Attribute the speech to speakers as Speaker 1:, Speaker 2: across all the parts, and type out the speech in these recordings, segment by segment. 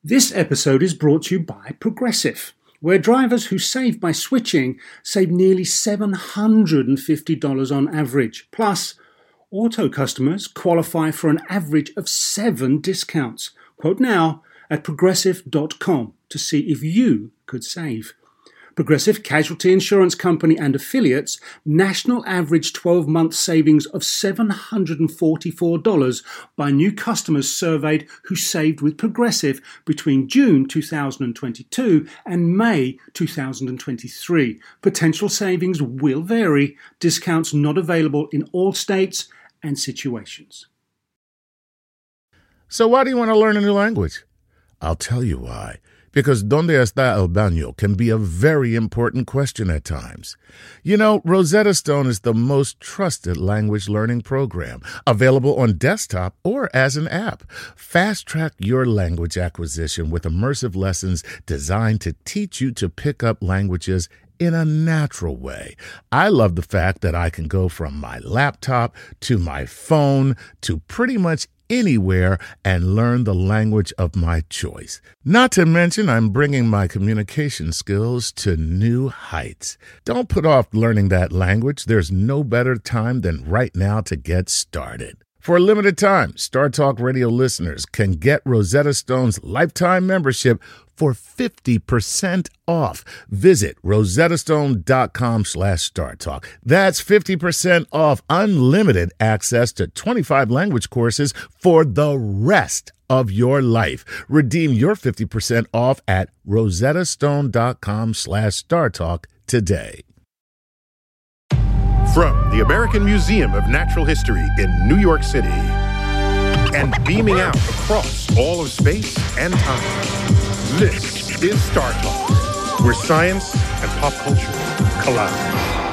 Speaker 1: This episode is brought to you by Progressive, where drivers who save by switching save nearly $750 on average. Plus, auto customers qualify for an average of 7 discounts. Quote now at progressive.com to see if you could save. Progressive Casualty Insurance Company and affiliates, national average 12-month savings of $744 by new customers surveyed who saved with Progressive between June 2022 and May 2023. Potential savings will vary. Discounts not available in all states and situations.
Speaker 2: So why do you want to learn a new language? I'll tell you why. Because ¿Dónde está el baño? Can be a very important question at times. You know, Rosetta Stone is the most trusted language learning program, available on desktop or as an app. Fast-track your language acquisition with immersive lessons designed to teach you to pick up languages in a natural way. I love the fact that I can go from my laptop to my phone to pretty much anywhere and learn the language of my choice. Not to mention, I'm bringing my communication skills to new heights. Don't put off learning that language. There's no better time than right now to get started. For a limited time, Star Talk Radio listeners can get Rosetta Stone's lifetime membership for 50% off. Visit rosettastone.com/StarTalk. That's 50% off unlimited access to 25 language courses for the rest of your life. Redeem your 50% off at rosettastone.com/StarTalk today.
Speaker 3: From the American Museum of Natural History in New York City and beaming out across all of space and time, this is Star Talk, where science and pop culture collide.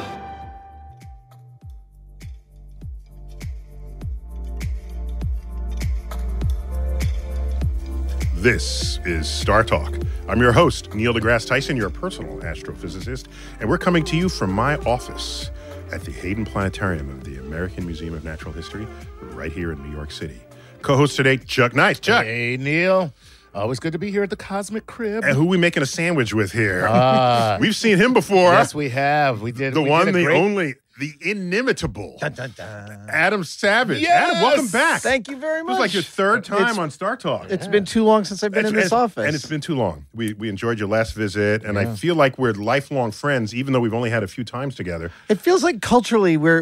Speaker 3: This is Star Talk. I'm your host, Neil deGrasse Tyson, your personal astrophysicist, and we're coming to you from my office at the Hayden Planetarium of the American Museum of Natural History, right here in New York City. Co-host today, Chuck Nice. Chuck.
Speaker 2: Hey, Neil. Always good to be here at the Cosmic Crib.
Speaker 3: And who we making a sandwich with here? We've seen him before.
Speaker 2: Yes, we have. We did.
Speaker 3: The one, the
Speaker 2: great...
Speaker 3: only, the inimitable
Speaker 4: dun, dun, dun.
Speaker 3: Adam Savage.
Speaker 2: Yes!
Speaker 3: Adam, welcome back.
Speaker 4: Thank you very much.
Speaker 3: This is like your third time on Star Talk.
Speaker 4: It's been too long since I've been in this office.
Speaker 3: And it's been too long. We enjoyed your last visit, and I feel like we're lifelong friends, even though we've only had a few times together.
Speaker 4: It feels like culturally we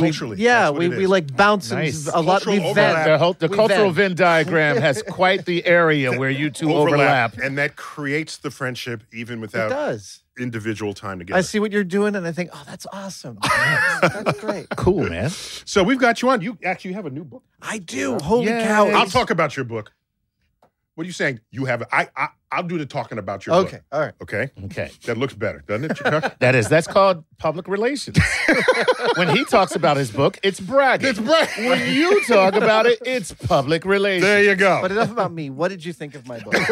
Speaker 4: like bounce
Speaker 2: Nice.
Speaker 4: a lot. We
Speaker 3: Overlap.
Speaker 2: The cultural Venn diagram has quite the area where you two overlap.
Speaker 3: And that creates the friendship even without individual time together.
Speaker 4: I see what you're doing, and I think, oh, that's awesome. That's great.
Speaker 2: Cool, man.
Speaker 3: So we've got you on. You actually have a new book.
Speaker 4: I do. Holy cow.
Speaker 3: I'll talk about your book. What are you saying? You have I'll do the talking about your book.
Speaker 4: Okay. All right.
Speaker 3: Okay.
Speaker 2: Okay.
Speaker 3: That looks better, doesn't it, Chuck?
Speaker 2: That's called public relations. When he talks about his book, it's bragging.
Speaker 3: It's bragging.
Speaker 2: When you talk about it, it's public relations.
Speaker 3: There you go.
Speaker 4: But enough about me. What did you think of my book?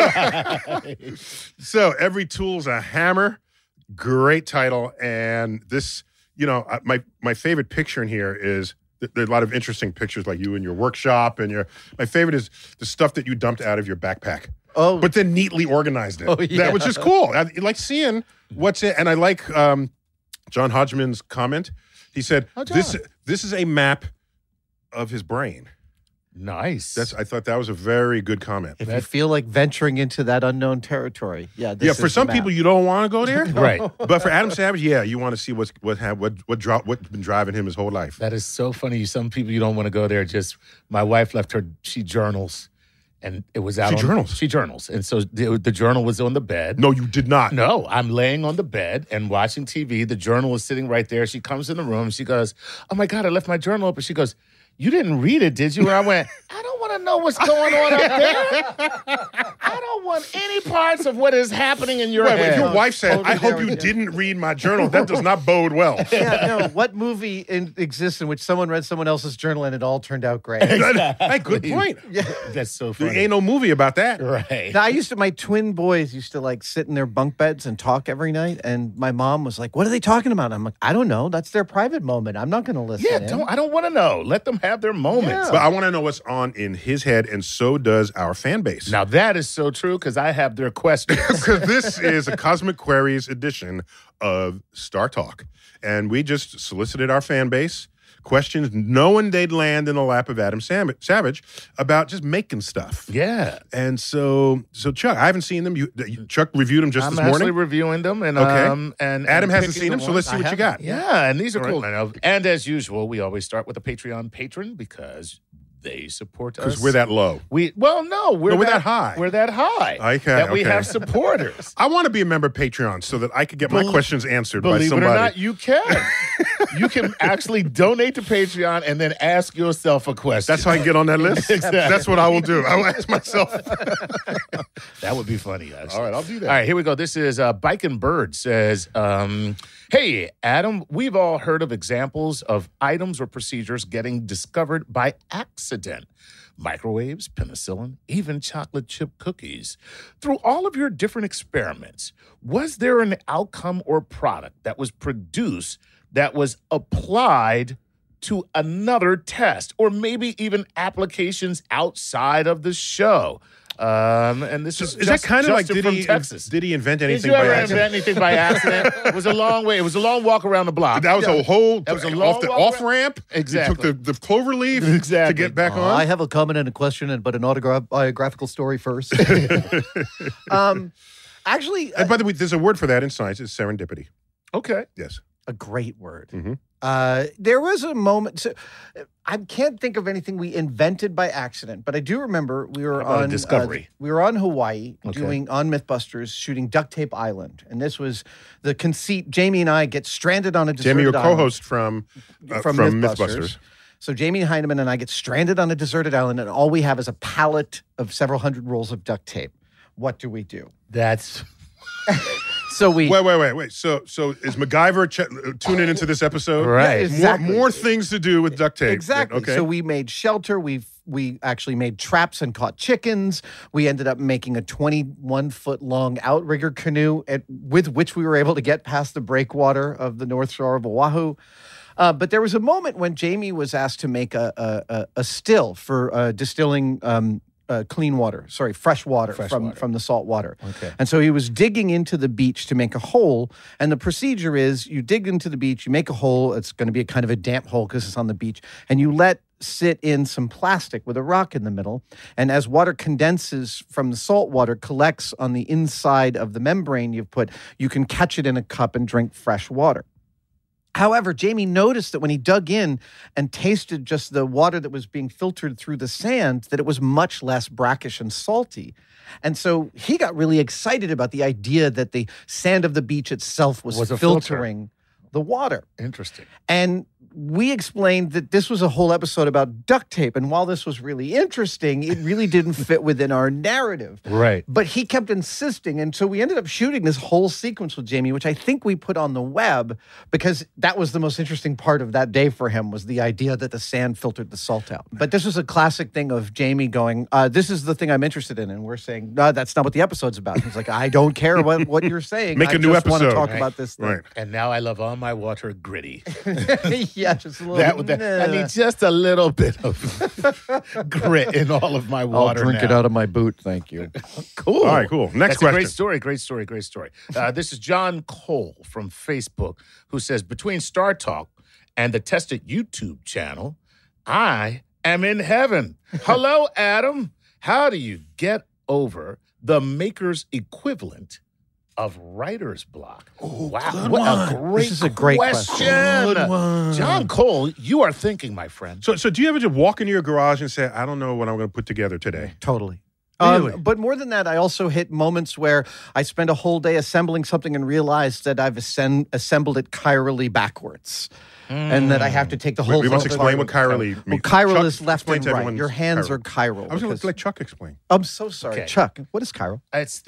Speaker 3: So, Every Tool's a Hammer. Great title. And this, my favorite picture in here is there are a lot of interesting pictures like you in your workshop and my favorite is the stuff that you dumped out of your backpack.
Speaker 4: Oh.
Speaker 3: But then neatly organized it.
Speaker 4: Oh, yeah.
Speaker 3: That was just cool. I like seeing what's in, and I like John Hodgman's comment. He said, this is a map of his brain.
Speaker 2: Nice.
Speaker 3: I thought that was a very good comment.
Speaker 4: If you feel like venturing into that unknown territory,
Speaker 3: for some people you don't want to go there,
Speaker 2: right?
Speaker 3: But for Adam Savage, you want to see what's been driving him his whole life.
Speaker 2: That is so funny. Some people you don't want to go there. Just my wife left her. She journals, and it was out. She journals, and so the journal was on the bed.
Speaker 3: No, you did not.
Speaker 2: No, I'm laying on the bed and watching TV. The journal is sitting right there. She comes in the room. She goes, "Oh my God, I left my journal open." She goes, "You didn't read it, did you?" And I went, "I don't want to know what's going on up there. I don't want any parts of what is happening in your head."
Speaker 3: Your wife said, "I hope you didn't read my journal." That does not bode well.
Speaker 4: What movie exists in which someone read someone else's journal and it all turned out great?
Speaker 3: Hey, good point.
Speaker 4: Yeah.
Speaker 2: That's so funny.
Speaker 3: There ain't no movie about that.
Speaker 2: Right.
Speaker 4: Now, my twin boys used to sit in their bunk beds and talk every night. And my mom was like, "What are they talking about?" I'm like, "I don't know. That's their private moment. I'm not going to listen."
Speaker 2: Yeah, I don't want to know. Let them have their moments.
Speaker 3: But I want to know what's on in his head, and so does our fan base.
Speaker 2: Now, that is so true, because I have their questions.
Speaker 3: Because this is a Cosmic Queries edition of Star Talk. And we just solicited our fan base questions knowing they'd land in the lap of Adam Savage about just making stuff.
Speaker 2: Yeah.
Speaker 3: And so Chuck, I haven't seen them. Chuck reviewed them just this morning.
Speaker 2: I'm actually reviewing them. And,
Speaker 3: okay.
Speaker 2: And
Speaker 3: Adam hasn't
Speaker 2: picking
Speaker 3: seen them, so let's see what you got.
Speaker 2: Yeah, and these are cool. And as usual, we always start with a Patreon patron because they support us.
Speaker 3: Because we're that low.
Speaker 2: We're that high. We're that high.
Speaker 3: Okay,
Speaker 2: that we have supporters.
Speaker 3: I want to be a member of Patreon so that I could get my questions answered by somebody.
Speaker 2: Believe it or not, you can. You can actually donate to Patreon and then ask yourself a question.
Speaker 3: That's how I can get on that list?
Speaker 2: Exactly.
Speaker 3: That's what I will do. I will ask myself.
Speaker 2: That would be funny, actually.
Speaker 3: All right, I'll do that.
Speaker 2: All right, here we go. This is Bike and Bird says, hey, Adam, we've all heard of examples of items or procedures getting discovered by accident. Microwaves, penicillin, even chocolate chip cookies. Through all of your different experiments, was there an outcome or product that was produced that was applied to another test, or maybe even applications outside of the show? And this is
Speaker 3: that kind of like
Speaker 2: from Texas.
Speaker 3: Did he invent anything
Speaker 2: by
Speaker 3: accident?
Speaker 2: Did you ever invent anything by accident? It was a long way. It was a long walk around the block.
Speaker 3: That was a whole
Speaker 2: That was a long
Speaker 3: off the
Speaker 2: walk
Speaker 3: off ramp.
Speaker 2: Exactly.
Speaker 3: You took the clover leaf to get back on.
Speaker 4: I have a comment and a question, but an autobiographical story first. Actually,
Speaker 3: And by the way, there's a word for that in science. It's serendipity.
Speaker 2: Okay.
Speaker 3: Yes.
Speaker 4: a great word.
Speaker 3: Mm-hmm.
Speaker 4: There was a moment. So, I can't think of anything we invented by accident, but I do remember we were on
Speaker 2: Discovery.
Speaker 4: We were on Hawaii doing on MythBusters shooting Duct Tape Island, and this was the conceit. Jamie and I get stranded on a deserted
Speaker 3: Jamie, your
Speaker 4: island.
Speaker 3: co-host from MythBusters.
Speaker 4: So Jamie Heineman and I get stranded on a deserted island, and all we have is a pallet of several hundred rolls of duct tape. What do we do?
Speaker 2: That's
Speaker 4: So we
Speaker 3: wait. So is MacGyver tuning into this episode?
Speaker 2: Right.
Speaker 4: Yeah, exactly.
Speaker 3: More things to do with duct tape.
Speaker 4: Exactly.
Speaker 3: Okay.
Speaker 4: So we made shelter. We actually made traps and caught chickens. We ended up making a 21-foot long outrigger canoe with which we were able to get past the breakwater of the North Shore of Oahu. But there was a moment when Jamie was asked to make a still for distilling fresh water from the salt water.
Speaker 2: Okay.
Speaker 4: And so he was digging into the beach to make a hole. And the procedure is you dig into the beach, you make a hole. It's going to be a kind of a damp hole because it's on the beach. And you let sit in some plastic with a rock in the middle. And as water condenses from the salt water, collects on the inside of the membrane you've put, you can catch it in a cup and drink fresh water. However, Jamie noticed that when he dug in and tasted just the water that was being filtered through the sand, that it was much less brackish and salty. And so he got really excited about the idea that the sand of the beach itself was filtering the water.
Speaker 2: interesting.
Speaker 4: And we explained that this was a whole episode about duct tape. And while this was really interesting, it really didn't fit within our narrative.
Speaker 2: Right.
Speaker 4: But he kept insisting. And so we ended up shooting this whole sequence with Jamie, which I think we put on the web because that was the most interesting part of that day for him, was the idea that the sand filtered the salt out. But this was a classic thing of Jamie going, this is the thing I'm interested in. And we're saying, no, that's not what the episode's about. He's like, I don't care what you're saying.
Speaker 3: Make a new
Speaker 4: I just want to
Speaker 3: episode.
Speaker 4: talk
Speaker 3: Right.
Speaker 4: about this thing.
Speaker 3: Right.
Speaker 2: And now I love all my water gritty.
Speaker 4: Yeah, just a little bit.
Speaker 2: I need just a little bit of grit in all of my
Speaker 4: I'll
Speaker 2: water
Speaker 4: drink
Speaker 2: now.
Speaker 4: it out of my boot. Thank you.
Speaker 2: Cool.
Speaker 3: All right, cool. Next
Speaker 2: That's
Speaker 3: question.
Speaker 2: A great story. This is John Cole from Facebook, who says, between Star Talk and the Tested YouTube channel, I am in heaven. Hello, Adam. How do you get over the maker's equivalent of writer's block? Wow. What a great
Speaker 4: This is a great question.
Speaker 3: Good one.
Speaker 2: John Cole, you are thinking, my friend.
Speaker 3: So do you ever just walk into your garage and say, I don't know what I'm going to put together today?
Speaker 4: Totally.
Speaker 3: Really?
Speaker 4: But more than that, I also hit moments where I spend a whole day assembling something and realize that I've assembled it chirally backwards. And that I have to take the whole
Speaker 3: We
Speaker 4: thing
Speaker 3: must explain what
Speaker 4: apart.
Speaker 3: chirally
Speaker 4: Well,
Speaker 3: means.
Speaker 4: chiral
Speaker 3: Chuck,
Speaker 4: is left
Speaker 3: explain
Speaker 4: and
Speaker 3: to
Speaker 4: right.
Speaker 3: everyone
Speaker 4: Your hands
Speaker 3: chiral.
Speaker 4: are chiral.
Speaker 3: I was going
Speaker 4: because-
Speaker 3: to let Chuck explain.
Speaker 4: I'm so sorry.
Speaker 2: Okay.
Speaker 4: Chuck, what is chiral?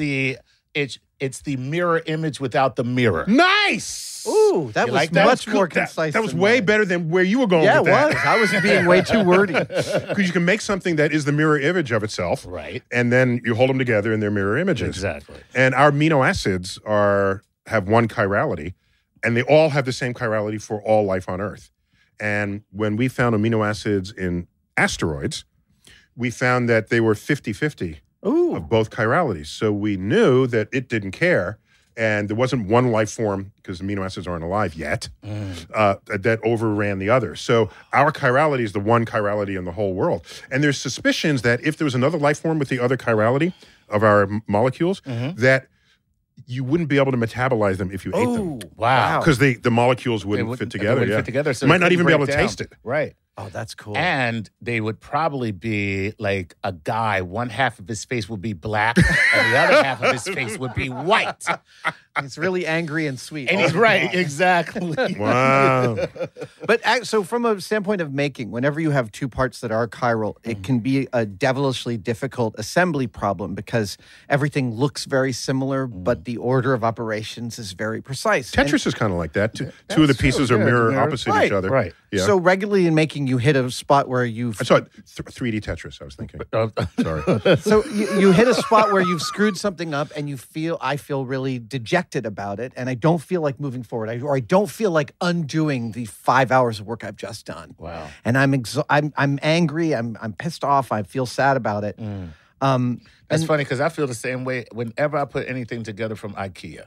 Speaker 2: It's the mirror image without the mirror.
Speaker 3: Nice!
Speaker 4: Ooh, that
Speaker 2: You
Speaker 4: was
Speaker 2: like that?
Speaker 4: much
Speaker 3: Good.
Speaker 4: more concise.
Speaker 3: That was
Speaker 4: than
Speaker 3: way
Speaker 4: mine.
Speaker 3: better than where you were going
Speaker 4: Yeah,
Speaker 3: with
Speaker 4: it
Speaker 3: that.
Speaker 4: was. I was being way too wordy.
Speaker 3: Because you can make something that is the mirror image of itself.
Speaker 2: Right.
Speaker 3: And then you hold them together and they're mirror images.
Speaker 2: Exactly.
Speaker 3: And our amino acids have one chirality, and they all have the same chirality for all life on Earth. And when we found amino acids in asteroids, we found that they were 50-50 of both chiralities. So we knew that it didn't care, and there wasn't one life form, because amino acids aren't alive yet, that overran the other. So our chirality is the one chirality in the whole world. And there's suspicions that if there was another life form with the other chirality of our molecules, that you wouldn't be able to metabolize them if you ate them.
Speaker 2: Wow.
Speaker 3: Because the molecules wouldn't fit together.
Speaker 2: They wouldn't fit together, so
Speaker 3: you might
Speaker 2: they
Speaker 3: not even
Speaker 2: couldn't
Speaker 3: be able to
Speaker 2: break down.
Speaker 3: taste it.
Speaker 2: Right.
Speaker 4: Oh, that's cool.
Speaker 2: And they would probably be like a guy. One half of his face would be black, and the other half of his face would be white.
Speaker 4: He's really angry and sweet.
Speaker 2: And he's right, exactly.
Speaker 3: Wow.
Speaker 4: But so from a standpoint of making, whenever you have two parts that are chiral, it can be a devilishly difficult assembly problem because everything looks very similar, but the order of operations is very precise.
Speaker 3: Tetris is kind of like that. Two of the pieces are mirror opposite each other.
Speaker 2: Right.
Speaker 3: Yeah.
Speaker 4: So regularly in making, you hit a spot where you've...
Speaker 3: I saw 3D Tetris, I was thinking. Sorry.
Speaker 4: So you hit a spot where you've screwed something up and I feel really dejected about it, and I don't feel like moving forward, or I don't feel like undoing the 5 hours of work I've just done.
Speaker 2: Wow.
Speaker 4: And I'm angry, I'm pissed off, I feel sad about it.
Speaker 2: That's funny because I feel the same way whenever I put anything together from IKEA.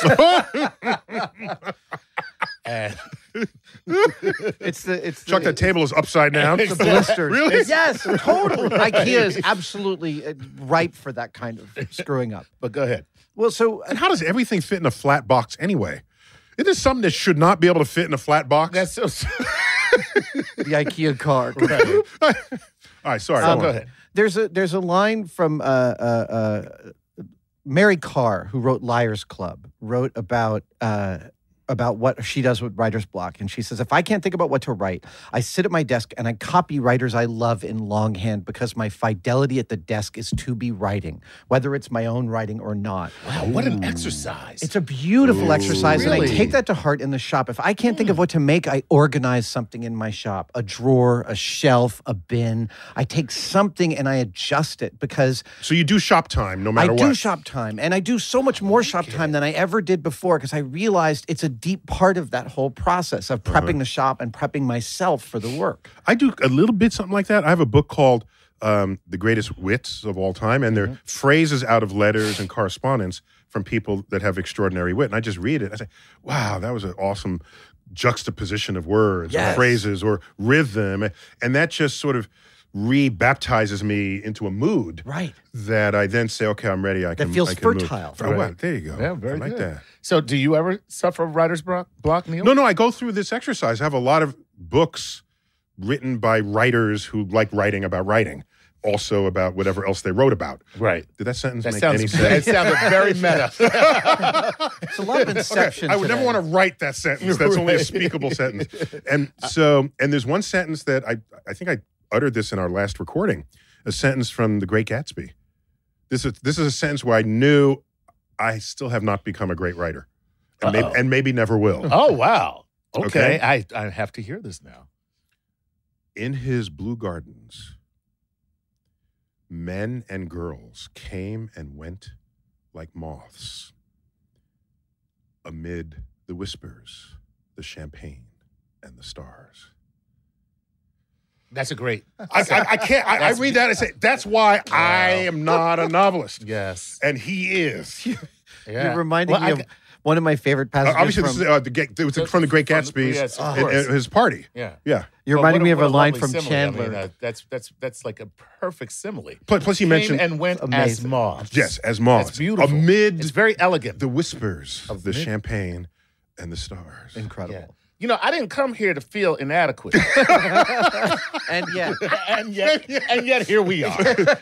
Speaker 2: And
Speaker 4: it's
Speaker 3: Chuck, that table is upside down.
Speaker 4: the blisters.
Speaker 3: Really?
Speaker 4: Yes, totally. IKEA is absolutely ripe for that kind of screwing up.
Speaker 2: but go ahead.
Speaker 4: Well, so
Speaker 3: And how does everything fit in a flat box anyway? Isn't this something that should not be able to fit in a flat box?
Speaker 2: That's so.
Speaker 4: the IKEA car.
Speaker 3: All right, sorry.
Speaker 2: Go ahead.
Speaker 4: There's a line from Mary Carr, who wrote Liars Club, wrote about what she does with writer's block. And she says, if I can't think about what to write, I sit at my desk and I copy writers I love in longhand because my fidelity at the desk is to be writing, whether it's my own writing or not.
Speaker 2: Wow, what an exercise.
Speaker 4: It's a beautiful exercise, and I
Speaker 2: Really?
Speaker 4: take that to heart in the shop. If I can't think of what to make, I organize something in my shop, a drawer, a shelf, a bin. I take something and I adjust it because
Speaker 3: So you do shop time no matter
Speaker 4: I
Speaker 3: what.
Speaker 4: do shop time, and I do so much more shop time than I ever did before because I realized it's a deep part of that whole process of prepping the shop and prepping myself for the work.
Speaker 3: I do a little bit something like that. I have a book called The Greatest Wits of All Time, and they're phrases out of letters and correspondence from people that have extraordinary wit. And I just read it. I say, wow, that was an awesome juxtaposition of words or
Speaker 4: Yes.
Speaker 3: phrases or rhythm. And that just sort of re-baptizes me into a mood
Speaker 4: Right.
Speaker 3: that I then say, okay, I'm ready. I can
Speaker 4: feels
Speaker 3: I can move.
Speaker 4: fertile.
Speaker 3: Oh, wow, there you go.
Speaker 2: Yeah, very
Speaker 3: I like
Speaker 2: good.
Speaker 3: that.
Speaker 2: So do you ever suffer writer's block, Neil?
Speaker 3: No, I go through this exercise. I have a lot of books written by writers who like writing about writing, also about whatever else they wrote about.
Speaker 2: Right.
Speaker 3: Did that sentence
Speaker 2: That
Speaker 3: make
Speaker 2: sounds,
Speaker 3: any
Speaker 2: that
Speaker 3: sense?
Speaker 2: sounded very meta.
Speaker 4: It's a lot of inception.
Speaker 3: I would never
Speaker 4: today.
Speaker 3: want to write that sentence. That's only a speakable sentence. And there's one sentence that I think I uttered this in our last recording, a sentence from The Great Gatsby. This is a sentence where I knew I still have not become a great writer, and maybe never will.
Speaker 2: Oh, wow. Okay.
Speaker 3: Okay.
Speaker 2: I have to hear this now.
Speaker 3: In his blue gardens, men and girls came and went like moths amid the whispers, the champagne, and the stars.
Speaker 2: That's a great.
Speaker 3: I can't. I read that and say, that's why I am not a novelist.
Speaker 2: Yes.
Speaker 3: And he is.
Speaker 2: Yeah.
Speaker 4: You reminded me of one of my favorite passages
Speaker 3: Obviously,
Speaker 4: from...
Speaker 3: this is from The Great Gatsby's
Speaker 2: Yes, of
Speaker 3: and
Speaker 2: course.
Speaker 3: his party.
Speaker 2: Yeah.
Speaker 3: Yeah.
Speaker 4: You're
Speaker 2: But
Speaker 4: reminding me of
Speaker 2: what
Speaker 4: a line
Speaker 2: lovely
Speaker 4: from
Speaker 2: simile.
Speaker 4: Chandler.
Speaker 2: I mean, that's like a perfect simile.
Speaker 3: Plus, he
Speaker 2: Came
Speaker 3: mentioned
Speaker 2: and went as
Speaker 4: Amazing.
Speaker 2: moths.
Speaker 3: yes, as moths.
Speaker 2: That's beautiful.
Speaker 3: Amid
Speaker 2: It's very elegant.
Speaker 3: the whispers of the
Speaker 2: Amid-
Speaker 3: champagne and the stars.
Speaker 4: Incredible.
Speaker 2: Yeah. You know, I didn't come here to feel inadequate,
Speaker 4: And yet,
Speaker 2: and yet here we are.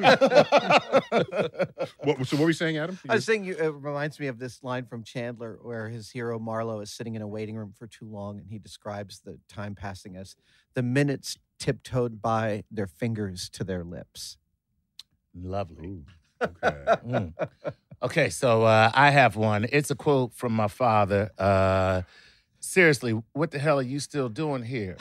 Speaker 3: So what were you saying, Adam?
Speaker 4: I was saying it reminds me of this line from Chandler where his hero Marlowe is sitting in a waiting room for too long and he describes the time passing as the minutes tiptoed by their fingers to their lips.
Speaker 2: Lovely.
Speaker 3: Okay.
Speaker 2: Okay, so I have one. It's a quote from my father. Seriously, what the hell are you still doing here?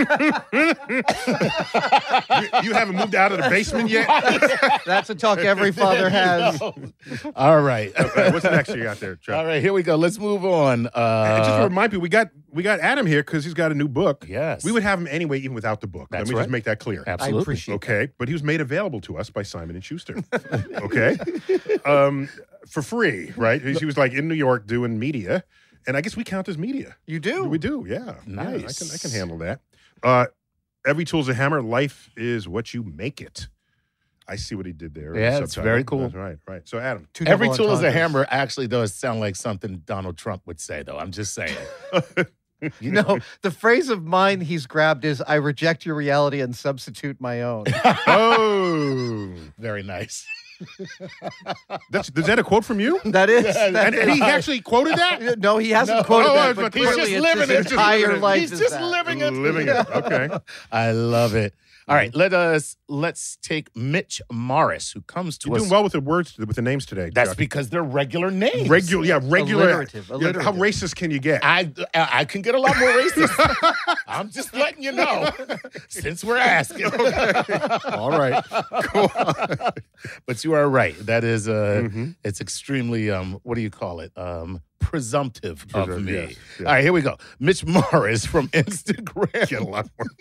Speaker 3: You haven't moved out of the basement yet?
Speaker 4: That's a talk every father has.
Speaker 2: All right.
Speaker 3: Okay, what's next you got there, Chuck?
Speaker 2: All right, here we go. Let's move on.
Speaker 3: And just to remind people, we got Adam here because he's got a new book.
Speaker 2: Yes.
Speaker 3: We would have him anyway, even without the book.
Speaker 2: That's
Speaker 3: Let me
Speaker 2: right.
Speaker 3: just make that clear.
Speaker 2: Absolutely.
Speaker 4: I appreciate
Speaker 3: Okay, but he was made available to us by Simon & Schuster. Okay, for free, right? He was like in New York doing media, and I guess we count as media.
Speaker 4: You do?
Speaker 3: We do, yeah.
Speaker 2: Nice.
Speaker 3: Yeah, I can handle that. Every tool's a hammer. Life is what you make it. I see what he did there.
Speaker 2: Yeah,
Speaker 3: The
Speaker 2: it's
Speaker 3: subtitle.
Speaker 2: very cool.
Speaker 3: That's right. So, Adam,
Speaker 4: Two
Speaker 2: Every
Speaker 4: double
Speaker 2: tool is a
Speaker 4: entendres.
Speaker 2: hammer actually does sound like something Donald Trump would say, though. I'm just saying.
Speaker 4: No, the phrase of mine he's grabbed is, I reject your reality and substitute my own.
Speaker 3: oh,
Speaker 2: Very nice.
Speaker 3: is that a quote from you?
Speaker 4: That is.
Speaker 3: And he actually quoted that?
Speaker 4: No, he hasn't
Speaker 2: No.
Speaker 4: quoted
Speaker 3: Oh,
Speaker 4: that,
Speaker 3: but
Speaker 4: but
Speaker 3: he's
Speaker 4: clearly
Speaker 3: just
Speaker 4: it's
Speaker 3: living
Speaker 4: his
Speaker 3: it. Just
Speaker 4: entire
Speaker 3: living it.
Speaker 4: life.
Speaker 2: He's
Speaker 4: is
Speaker 2: just
Speaker 4: that.
Speaker 2: living it.
Speaker 3: Living it. Okay.
Speaker 2: I love it. All right, let's take Mitch Morris, who comes to
Speaker 3: You're
Speaker 2: us.
Speaker 3: doing well with the names today.
Speaker 2: That's
Speaker 3: Chuck.
Speaker 2: because they're regular names.
Speaker 3: Regular.
Speaker 4: Alliterative.
Speaker 3: Yeah, how racist can you get?
Speaker 2: I can get a lot more racist. I'm just letting you know, since we're asking.
Speaker 3: All right. Go on.
Speaker 2: But you are right. That is, it's extremely, what do you call it? Presumptive of me.
Speaker 3: Yes.
Speaker 2: All right, here we go. Mitch Morris from Instagram.
Speaker 3: Get a lot more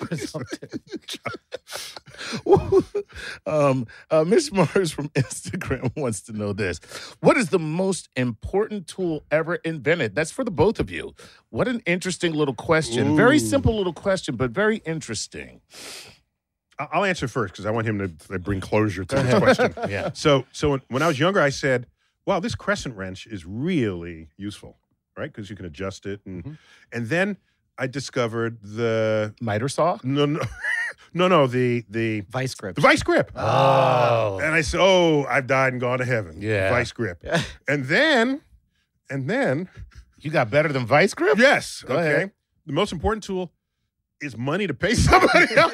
Speaker 2: Mitch Morris from Instagram wants to know this. What is the most important tool ever invented? That's for the both of you. What an interesting little question.
Speaker 3: Ooh.
Speaker 2: Very simple little question, but very interesting.
Speaker 3: I'll answer first because I want him to bring closure to this question.
Speaker 2: Yeah.
Speaker 3: So when I was younger, I said, wow, this crescent wrench is really useful, right? Because you can adjust it. And then I discovered the...
Speaker 2: Miter saw?
Speaker 3: No, the
Speaker 4: Vice grip.
Speaker 3: vice grip.
Speaker 2: Oh.
Speaker 3: And I said, oh, I've died and gone to heaven.
Speaker 2: Yeah.
Speaker 3: Vice grip. And then,
Speaker 2: You got better than Vice Grip?
Speaker 3: yes,
Speaker 2: Go
Speaker 3: okay.
Speaker 2: ahead.
Speaker 3: The most important tool is money to pay somebody else.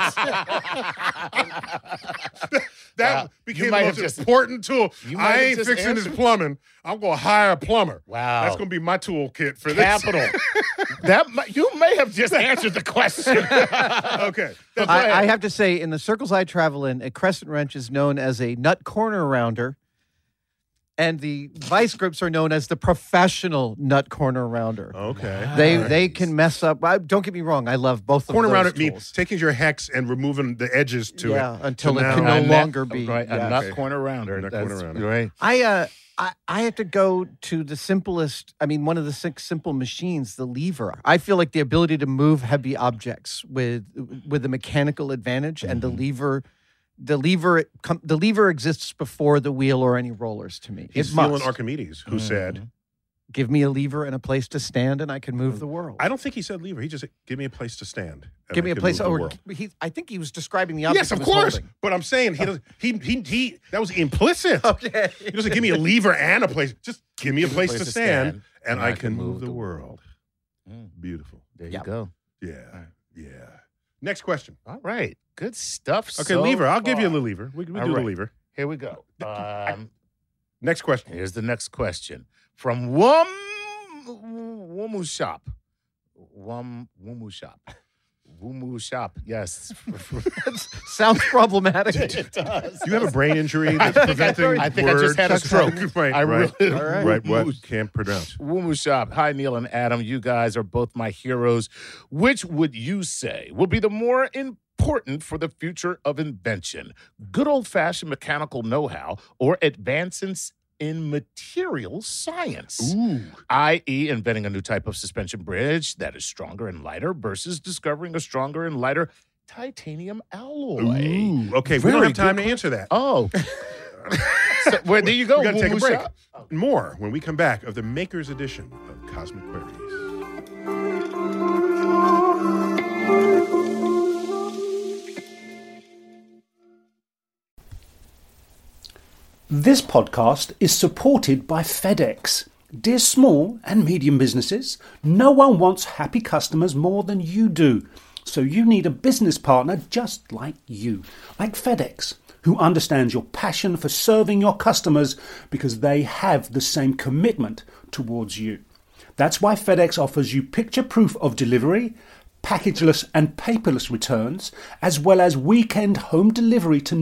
Speaker 3: That became
Speaker 2: you
Speaker 3: the
Speaker 2: might
Speaker 3: most
Speaker 2: have just-
Speaker 3: important tool.
Speaker 2: you might
Speaker 3: I
Speaker 2: have
Speaker 3: ain't
Speaker 2: just
Speaker 3: fixing
Speaker 2: answered-
Speaker 3: this plumbing. I'm going to hire a plumber.
Speaker 2: Wow.
Speaker 3: That's going to be my toolkit for this.
Speaker 2: Capital. You may have just answered the question.
Speaker 3: Okay. That's
Speaker 4: I have to say, in the circles I travel in, a crescent wrench is known as a nut corner rounder, and the vice grips are known as the professional nut corner rounder.
Speaker 3: okay.
Speaker 4: They can mess up. Don't get me wrong. I love both
Speaker 3: Corner
Speaker 4: of
Speaker 3: around
Speaker 4: those
Speaker 3: it means
Speaker 4: tools.
Speaker 3: taking your hex and removing the edges to it.
Speaker 4: Until
Speaker 3: So
Speaker 4: it
Speaker 3: now-
Speaker 4: can no
Speaker 2: A nut-
Speaker 4: longer be.
Speaker 2: Right,
Speaker 4: yeah.
Speaker 2: a nut
Speaker 3: Okay.
Speaker 2: corner rounder.
Speaker 3: Nut
Speaker 2: That's
Speaker 3: corner rounder.
Speaker 2: right.
Speaker 4: I have to go to the simplest. I mean, one of the 6 simple machines, the lever. I feel like the ability to move heavy objects with the mechanical advantage, and the lever exists before the wheel or any rollers to me.
Speaker 3: He's
Speaker 4: It
Speaker 3: stealing
Speaker 4: must.
Speaker 3: Archimedes, who said,
Speaker 4: Give me a lever and a place to stand, and I can move the world.
Speaker 3: I don't think he said lever. He just said, give me a place to stand. and
Speaker 4: Give
Speaker 3: I
Speaker 4: me a
Speaker 3: can
Speaker 4: place.
Speaker 3: move the
Speaker 4: Or
Speaker 3: world."
Speaker 4: I think he was describing the object.
Speaker 3: Yes, of
Speaker 4: he was
Speaker 3: course.
Speaker 4: holding.
Speaker 3: But I'm saying he doesn't. He. That was implicit.
Speaker 4: Okay.
Speaker 3: He doesn't give me a lever and a place. Just give me a place to stand, and I can move the world. Beautiful.
Speaker 2: There
Speaker 4: Yeah.
Speaker 2: you go.
Speaker 3: Yeah. Yeah. Next question.
Speaker 2: All right. Good stuff.
Speaker 3: Okay,
Speaker 2: so
Speaker 3: lever. I'll give you a
Speaker 2: far.
Speaker 3: lever. We
Speaker 2: All
Speaker 3: do the
Speaker 2: right.
Speaker 3: lever.
Speaker 2: Here we go.
Speaker 3: Next question.
Speaker 2: Here's the next question from Wumu Shop. Wumu Shop. Wumu Shop. Yes.
Speaker 4: Sounds problematic.
Speaker 2: It does.
Speaker 3: Do you have a brain injury that's preventing
Speaker 2: I think I just had a
Speaker 3: words?
Speaker 2: stroke.
Speaker 3: Right.
Speaker 2: I
Speaker 3: right.
Speaker 2: really-
Speaker 4: All right.
Speaker 3: Right. What? Can't pronounce.
Speaker 2: Wumu Shop. Hi, Neil and Adam. You guys are both my heroes. Which would you say will be the more important for the future of invention? Good old-fashioned mechanical know-how or advancements in material science,
Speaker 3: Ooh.
Speaker 2: i.e. inventing a new type of suspension bridge that is stronger and lighter versus discovering a stronger and lighter titanium alloy.
Speaker 3: Ooh. Okay. We
Speaker 2: Very
Speaker 3: don't have time
Speaker 2: good
Speaker 3: to answer that.
Speaker 2: Oh. So, well, there you go.
Speaker 3: We got to take a
Speaker 2: Wumu
Speaker 3: break.
Speaker 2: Shop.
Speaker 3: More when we come back of the Maker's Edition of Cosmic Queries.
Speaker 1: This podcast is supported by FedEx. Dear small and medium businesses, no one wants happy customers more than you do. So you need a business partner just like you, like FedEx, who understands your passion for serving your customers because they have the same commitment towards you. That's why FedEx offers you picture proof of delivery, packageless and paperless returns, as well as weekend home delivery to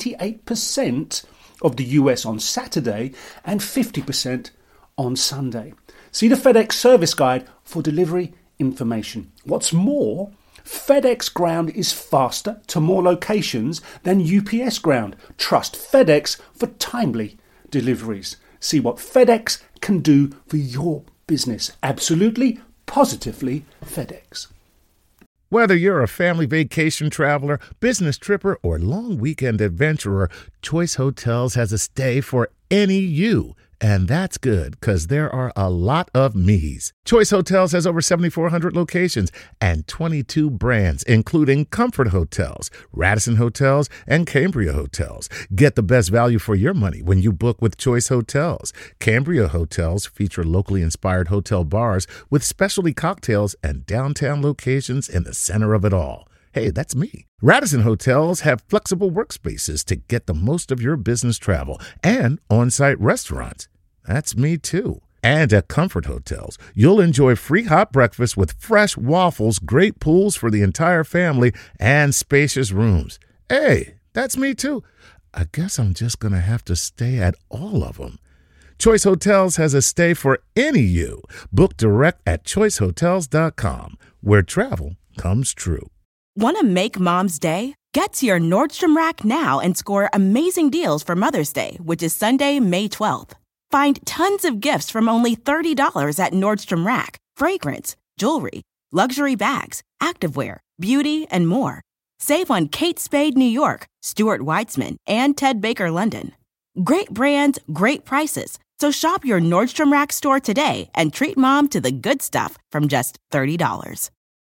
Speaker 1: 98% of the US on Saturday and 50% on Sunday. See the FedEx service guide for delivery information. What's more, FedEx Ground is faster to more locations than UPS Ground. Trust FedEx for timely deliveries. See what FedEx can do for your business. Absolutely, positively FedEx.
Speaker 2: Whether you're a family vacation traveler, business tripper, or long weekend adventurer, Choice Hotels has a stay for any you. And that's good, because there are a lot of me's. Choice Hotels has over 7,400 locations and 22 brands, including Comfort Hotels, Radisson Hotels, and Cambria Hotels. Get the best value for your money when you book with Choice Hotels. Cambria Hotels feature locally inspired hotel bars with specialty cocktails and downtown locations in the center of it all. Hey, that's me. Radisson Hotels have flexible workspaces to get the most of your business travel and on-site restaurants. That's me too. And at Comfort Hotels, you'll enjoy free hot breakfast with fresh waffles, great pools for the entire family, and spacious rooms. Hey, that's me too. I guess I'm just going to have to stay at all of them. Choice Hotels has a stay for any you. Book direct at choicehotels.com, where travel comes true.
Speaker 5: Want to make Mom's day? Get to your Nordstrom Rack now and score amazing deals for Mother's Day, which is Sunday, May 12th. Find tons of gifts from only $30 at Nordstrom Rack. Fragrance, jewelry, luxury bags, activewear, beauty, and more. Save on Kate Spade New York, Stuart Weitzman, and Ted Baker London. Great brands, great prices. So shop your Nordstrom Rack store today and treat Mom to the good stuff from just $30.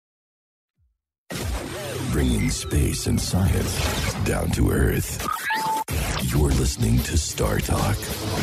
Speaker 6: Bringing space and science down to Earth. You're listening to Star Talk.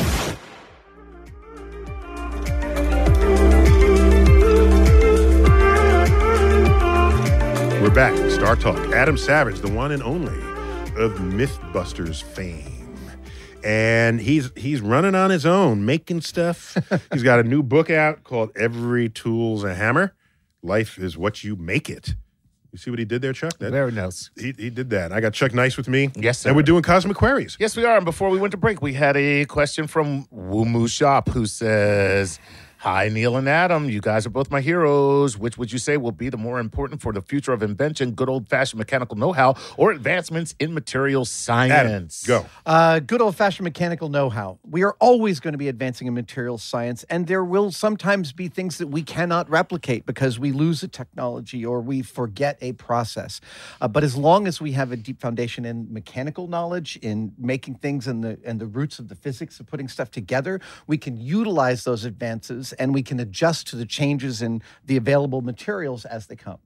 Speaker 3: We're back. Star Talk. Adam Savage, the one and only of Mythbusters fame. And he's running on his own, making stuff. He's got a new book out called Every Tool's a Hammer. Life is what you make it. You see what he did there, Chuck?
Speaker 2: Very nice.
Speaker 3: He did that. I got Chuck Nice with me.
Speaker 2: Yes, sir.
Speaker 3: And we're doing Cosmic Queries.
Speaker 2: Yes, we are. And before we went to break, we had a question from Woo Shop who says, hi, Neil and Adam. You guys are both my heroes. Which would you say will be the more important for the future of invention, good old-fashioned mechanical know-how, or advancements in material science?
Speaker 3: Adam, go.
Speaker 4: Good old-fashioned mechanical know-how. We are always going to be advancing in material science, and there will sometimes be things that we cannot replicate because we lose a technology or we forget a process. But as long as we have a deep foundation in mechanical knowledge, in making things and the roots of the physics of putting stuff together, we can utilize those advances and we can adjust to the changes in the available materials as they come.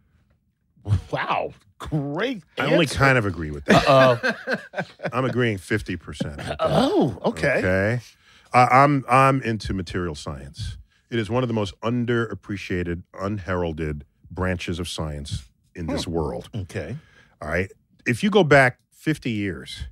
Speaker 2: Wow. Great answer.
Speaker 3: I only kind of agree with that.
Speaker 2: Uh-oh.
Speaker 3: I'm agreeing 50%.
Speaker 2: Oh, okay.
Speaker 3: Okay. I'm into material science. It is one of the most underappreciated, unheralded branches of science in this world.
Speaker 2: Okay.
Speaker 3: All right. If you go back 50 years,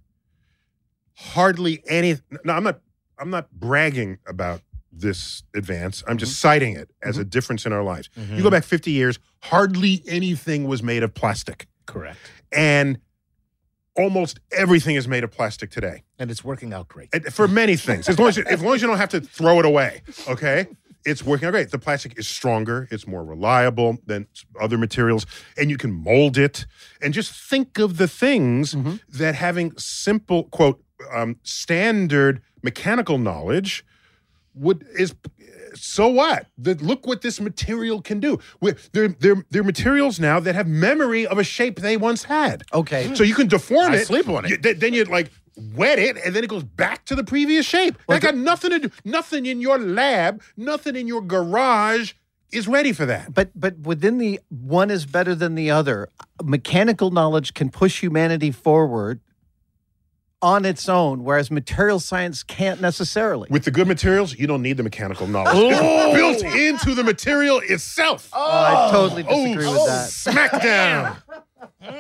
Speaker 3: hardly any. No, I'm not bragging about this advance. I'm just citing it as a difference in our lives. You go back 50 years, hardly anything was made of plastic.
Speaker 2: Correct.
Speaker 3: And almost everything is made of plastic today.
Speaker 2: And it's working out great.
Speaker 3: And for many things. As long as you don't have to throw it away, okay? It's working out great. The plastic is stronger. It's more reliable than other materials. And you can mold it. And just think of the things that having simple, quote, standard mechanical knowledge is so what? Look what this material can do. They're materials now that have memory of a shape they once had.
Speaker 4: Okay.
Speaker 3: So you can deform it.
Speaker 2: Sleep on it.
Speaker 3: Then you like wet it, and then it goes back to the previous shape. That got nothing to do. Nothing in your lab, nothing in your garage is ready for that.
Speaker 4: But within the one is better than the other. Mechanical knowledge can push humanity forward on its own, whereas material science can't necessarily.
Speaker 3: With the good materials, you don't need the mechanical knowledge. It's built into the material itself.
Speaker 4: I totally disagree with that.
Speaker 3: Smackdown.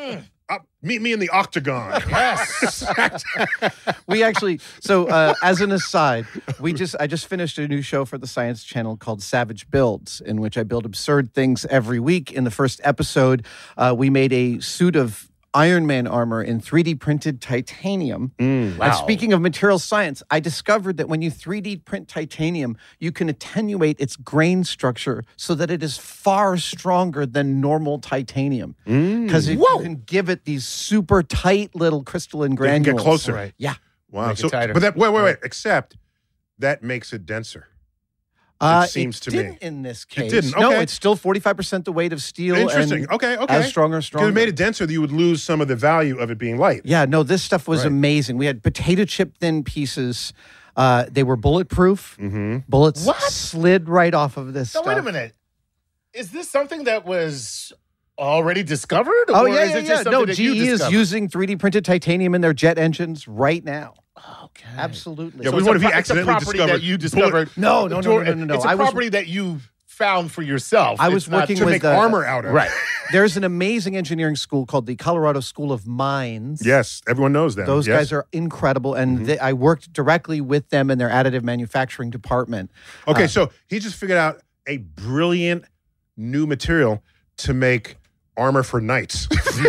Speaker 3: Meet me in the octagon.
Speaker 2: Yes.
Speaker 4: We actually, so as an aside, I just finished a new show for the Science Channel called Savage Builds, in which I build absurd things every week. In the first episode, we made a suit of Iron Man armor in 3D printed titanium.
Speaker 2: Wow.
Speaker 4: And speaking of material science, I discovered that when you 3D print titanium, you can attenuate its grain structure so that it is far stronger than normal titanium. Because you can give it these super tight little crystalline
Speaker 3: You can
Speaker 4: granules.
Speaker 3: get closer.
Speaker 2: Right.
Speaker 4: Yeah.
Speaker 3: Wow.
Speaker 2: Make it tighter.
Speaker 3: But that wait. Except that makes it denser. It seems to me.
Speaker 4: didn't in this case.
Speaker 3: didn't,
Speaker 4: No,
Speaker 3: okay.
Speaker 4: it's still 45% the weight of steel.
Speaker 3: Interesting.
Speaker 4: And
Speaker 3: Okay.
Speaker 4: as stronger.
Speaker 3: Because if it made it denser, you would lose some of the value of it being light.
Speaker 4: Yeah, no, this stuff was
Speaker 3: Right.
Speaker 4: amazing. We had potato chip thin pieces. They were bulletproof. Bullets slid right off of this
Speaker 2: So
Speaker 4: stuff.
Speaker 2: wait a minute. Is this something that was already discovered?
Speaker 4: Oh,
Speaker 2: or
Speaker 4: yeah,
Speaker 2: is
Speaker 4: yeah,
Speaker 2: it
Speaker 4: yeah.
Speaker 2: just
Speaker 4: No,
Speaker 2: something that you
Speaker 4: GE is
Speaker 2: discovered?
Speaker 4: using 3D printed titanium in their jet engines right now.
Speaker 2: Okay.
Speaker 4: Absolutely.
Speaker 3: Yeah,
Speaker 2: So
Speaker 3: we
Speaker 2: it's
Speaker 3: wonder if he
Speaker 2: it's a
Speaker 3: accidentally
Speaker 2: property
Speaker 3: discovered
Speaker 2: that you discovered.
Speaker 4: No.
Speaker 2: It's a
Speaker 4: I was-
Speaker 2: property that you found for yourself.
Speaker 4: I was
Speaker 2: It's not
Speaker 4: working
Speaker 3: To
Speaker 4: with
Speaker 3: make armor out of.
Speaker 2: Right.
Speaker 4: There's an amazing engineering school called the Colorado School of Mines.
Speaker 3: Yes, everyone knows that.
Speaker 4: Those
Speaker 3: yes.
Speaker 4: guys are incredible, and I worked directly with them in their additive manufacturing department.
Speaker 3: Okay, so he just figured out a brilliant new material to make armor for knights.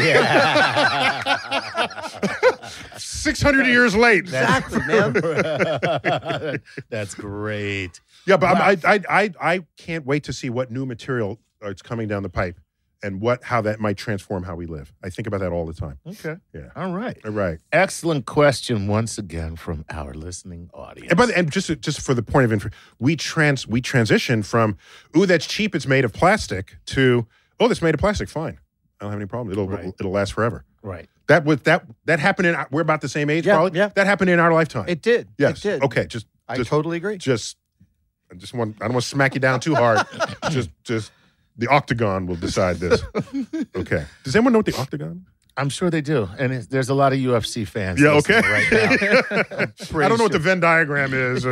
Speaker 3: 600 years late.
Speaker 4: Exactly, man.
Speaker 2: That's great.
Speaker 3: Yeah, but I can't wait to see what new material is coming down the pipe and how that might transform how we live. I think about that all the time.
Speaker 2: Okay.
Speaker 3: Yeah.
Speaker 2: All right.
Speaker 3: All right.
Speaker 2: Excellent question once again from our listening audience.
Speaker 3: And just for the point of info, we transition from that's cheap, it's made of plastic, to that's made of plastic, fine. I don't have any problem. It'll last forever.
Speaker 2: Right.
Speaker 3: That happened we're about the same age,
Speaker 4: Yeah,
Speaker 3: probably.
Speaker 4: yeah.
Speaker 3: That happened in our lifetime.
Speaker 4: It did.
Speaker 3: Yes.
Speaker 4: It did.
Speaker 3: Okay.
Speaker 4: I totally agree.
Speaker 3: I don't want to smack you down too hard. just the octagon will decide this. Okay. Does anyone know what the octagon?
Speaker 2: I'm sure they do. And there's a lot of UFC fans.
Speaker 3: Yeah,
Speaker 2: listening
Speaker 3: okay.
Speaker 2: Right now.
Speaker 3: I don't know what the Venn diagram is.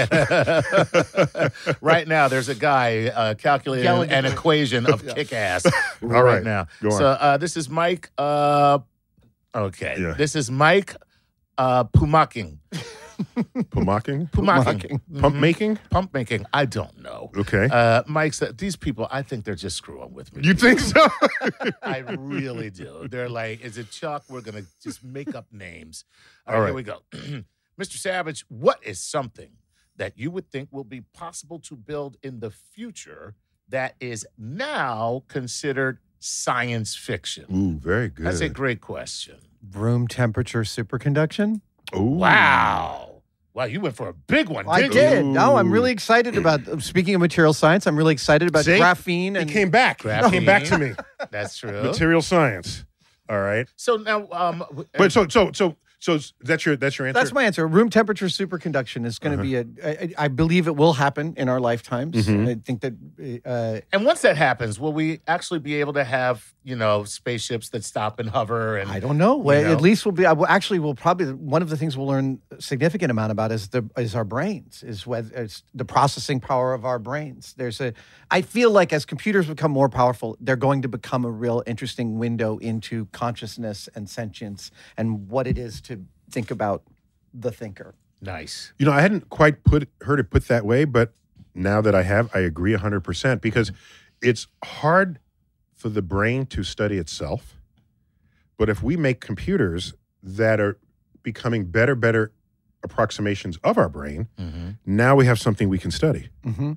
Speaker 2: Yeah. Right now, there's a guy calculating
Speaker 4: Yelling
Speaker 2: an
Speaker 4: at
Speaker 2: equation of kick ass
Speaker 3: right.
Speaker 2: right now.
Speaker 3: Go on.
Speaker 2: So this is Mike. Okay.
Speaker 3: Yeah.
Speaker 2: This is Mike Pumaking.
Speaker 3: Pumaking?
Speaker 2: Pumaking.
Speaker 3: Pump making?
Speaker 2: Pump making. I don't know.
Speaker 3: Okay.
Speaker 2: Mike said, these people, I think they're just screwing with me.
Speaker 3: You think so?
Speaker 2: I really do. They're like, is it Chuck? We're going to just make up names.
Speaker 3: All
Speaker 2: All
Speaker 3: right.
Speaker 2: right, here we go. Mr. Savage, what is something that you would think will be possible to build in the future that is now considered science fiction?
Speaker 3: Ooh, very good.
Speaker 2: That's a great question.
Speaker 4: Room temperature superconduction?
Speaker 3: Ooh.
Speaker 2: Wow. Wow, you went for a big one,
Speaker 4: I
Speaker 2: didn't
Speaker 4: did.
Speaker 2: you?
Speaker 4: No, I'm really excited about, speaking of material science, I'm really excited about
Speaker 3: See?
Speaker 4: graphene.
Speaker 3: He
Speaker 4: And
Speaker 3: came back. He came back to me.
Speaker 2: That's true.
Speaker 3: Material science. All right.
Speaker 2: So now,
Speaker 3: But so that's your answer?
Speaker 4: That's my answer. Room temperature superconduction is going to be I believe it will happen in our lifetimes.
Speaker 3: Mm-hmm.
Speaker 4: I think that
Speaker 2: and once that happens, will we actually be able to have, spaceships that stop and hover? And
Speaker 4: I don't know. Well,
Speaker 2: know?
Speaker 4: at least we'll probably, one of the things we'll learn a significant amount about is our brains, is whether it's the processing power of our brains. I feel like as computers become more powerful, they're going to become a real interesting window into consciousness and sentience and what it is to think about the thinker.
Speaker 2: Nice.
Speaker 3: I hadn't quite heard it put that way, but now that I have, I agree 100% because it's hard for the brain to study itself. But if we make computers that are becoming better approximations of our brain, now we have something we can study.
Speaker 4: Mm-hmm.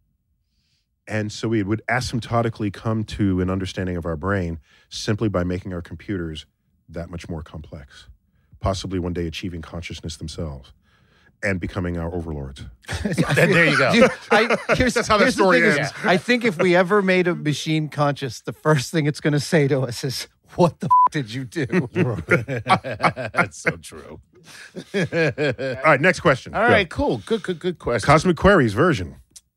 Speaker 3: And so we would asymptotically come to an understanding of our brain simply by making our computers that much more complex, possibly one day achieving consciousness themselves and becoming our overlords.
Speaker 2: There you go.
Speaker 3: That's how that story ends.
Speaker 4: I think if we ever made a machine conscious, the first thing it's going to say to us is, "What the did you do?"
Speaker 2: That's so true.
Speaker 3: All right, next question.
Speaker 2: All right, cool. Good question.
Speaker 3: Cosmic Queries version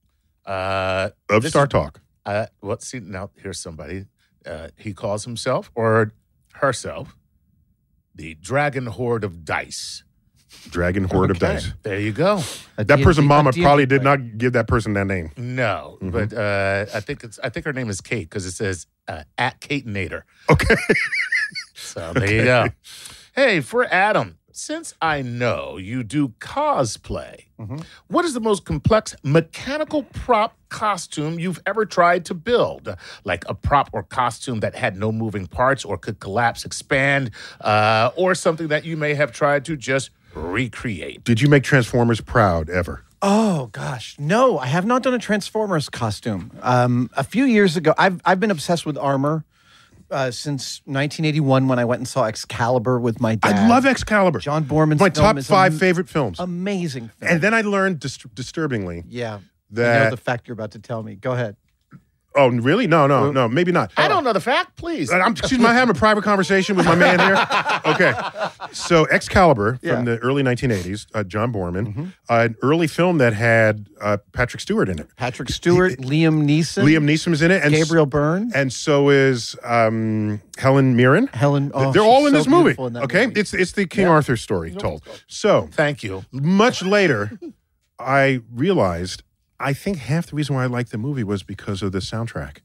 Speaker 2: Of
Speaker 3: of Star Talk.
Speaker 2: See, now here's somebody. He calls himself or herself the Dragon Horde of Dice.
Speaker 3: Dragon Horde of Dice.
Speaker 2: There you go.
Speaker 3: That person, Mama, probably did not give that person that name.
Speaker 2: No, but I think her name is Kate because it says at Katenator.
Speaker 3: Okay.
Speaker 2: So there you go. Hey, for Adam, since I know you do cosplay, what is the most complex mechanical prop costume you've ever tried to build? Like a prop or costume that had no moving parts or could collapse, expand, or something that you may have tried to just recreate.
Speaker 3: Did you make Transformers proud ever?
Speaker 4: Oh gosh, no, I have not done a Transformers costume. A few years ago, I've been obsessed with armor since 1981 when I went and saw Excalibur with my dad.
Speaker 3: I love Excalibur.
Speaker 4: John Borman's
Speaker 3: my
Speaker 4: film
Speaker 3: top
Speaker 4: is
Speaker 3: 5 favorite films.
Speaker 4: Amazing film.
Speaker 3: And then I learned disturbingly
Speaker 4: yeah,
Speaker 3: that.
Speaker 4: I know the fact you're about to tell me. Go ahead.
Speaker 3: Oh, really? No, maybe not.
Speaker 2: I don't know the fact, please.
Speaker 3: Excuse me, I'm having a private conversation with my man here. Okay. So Excalibur from the early 1980s, John Borman, an early film that had Patrick Stewart in it.
Speaker 4: Patrick Stewart, Liam Neeson.
Speaker 3: Liam Neeson's in it. And
Speaker 4: Gabriel Byrne.
Speaker 3: And so is Helen Mirren.
Speaker 4: They're
Speaker 3: all in
Speaker 4: so
Speaker 3: this movie.
Speaker 4: beautiful in that
Speaker 3: Okay?
Speaker 4: movie.
Speaker 3: It's the King Arthur story told. So
Speaker 2: Thank you.
Speaker 3: much later, I realized I think half the reason why I liked the movie was because of the soundtrack.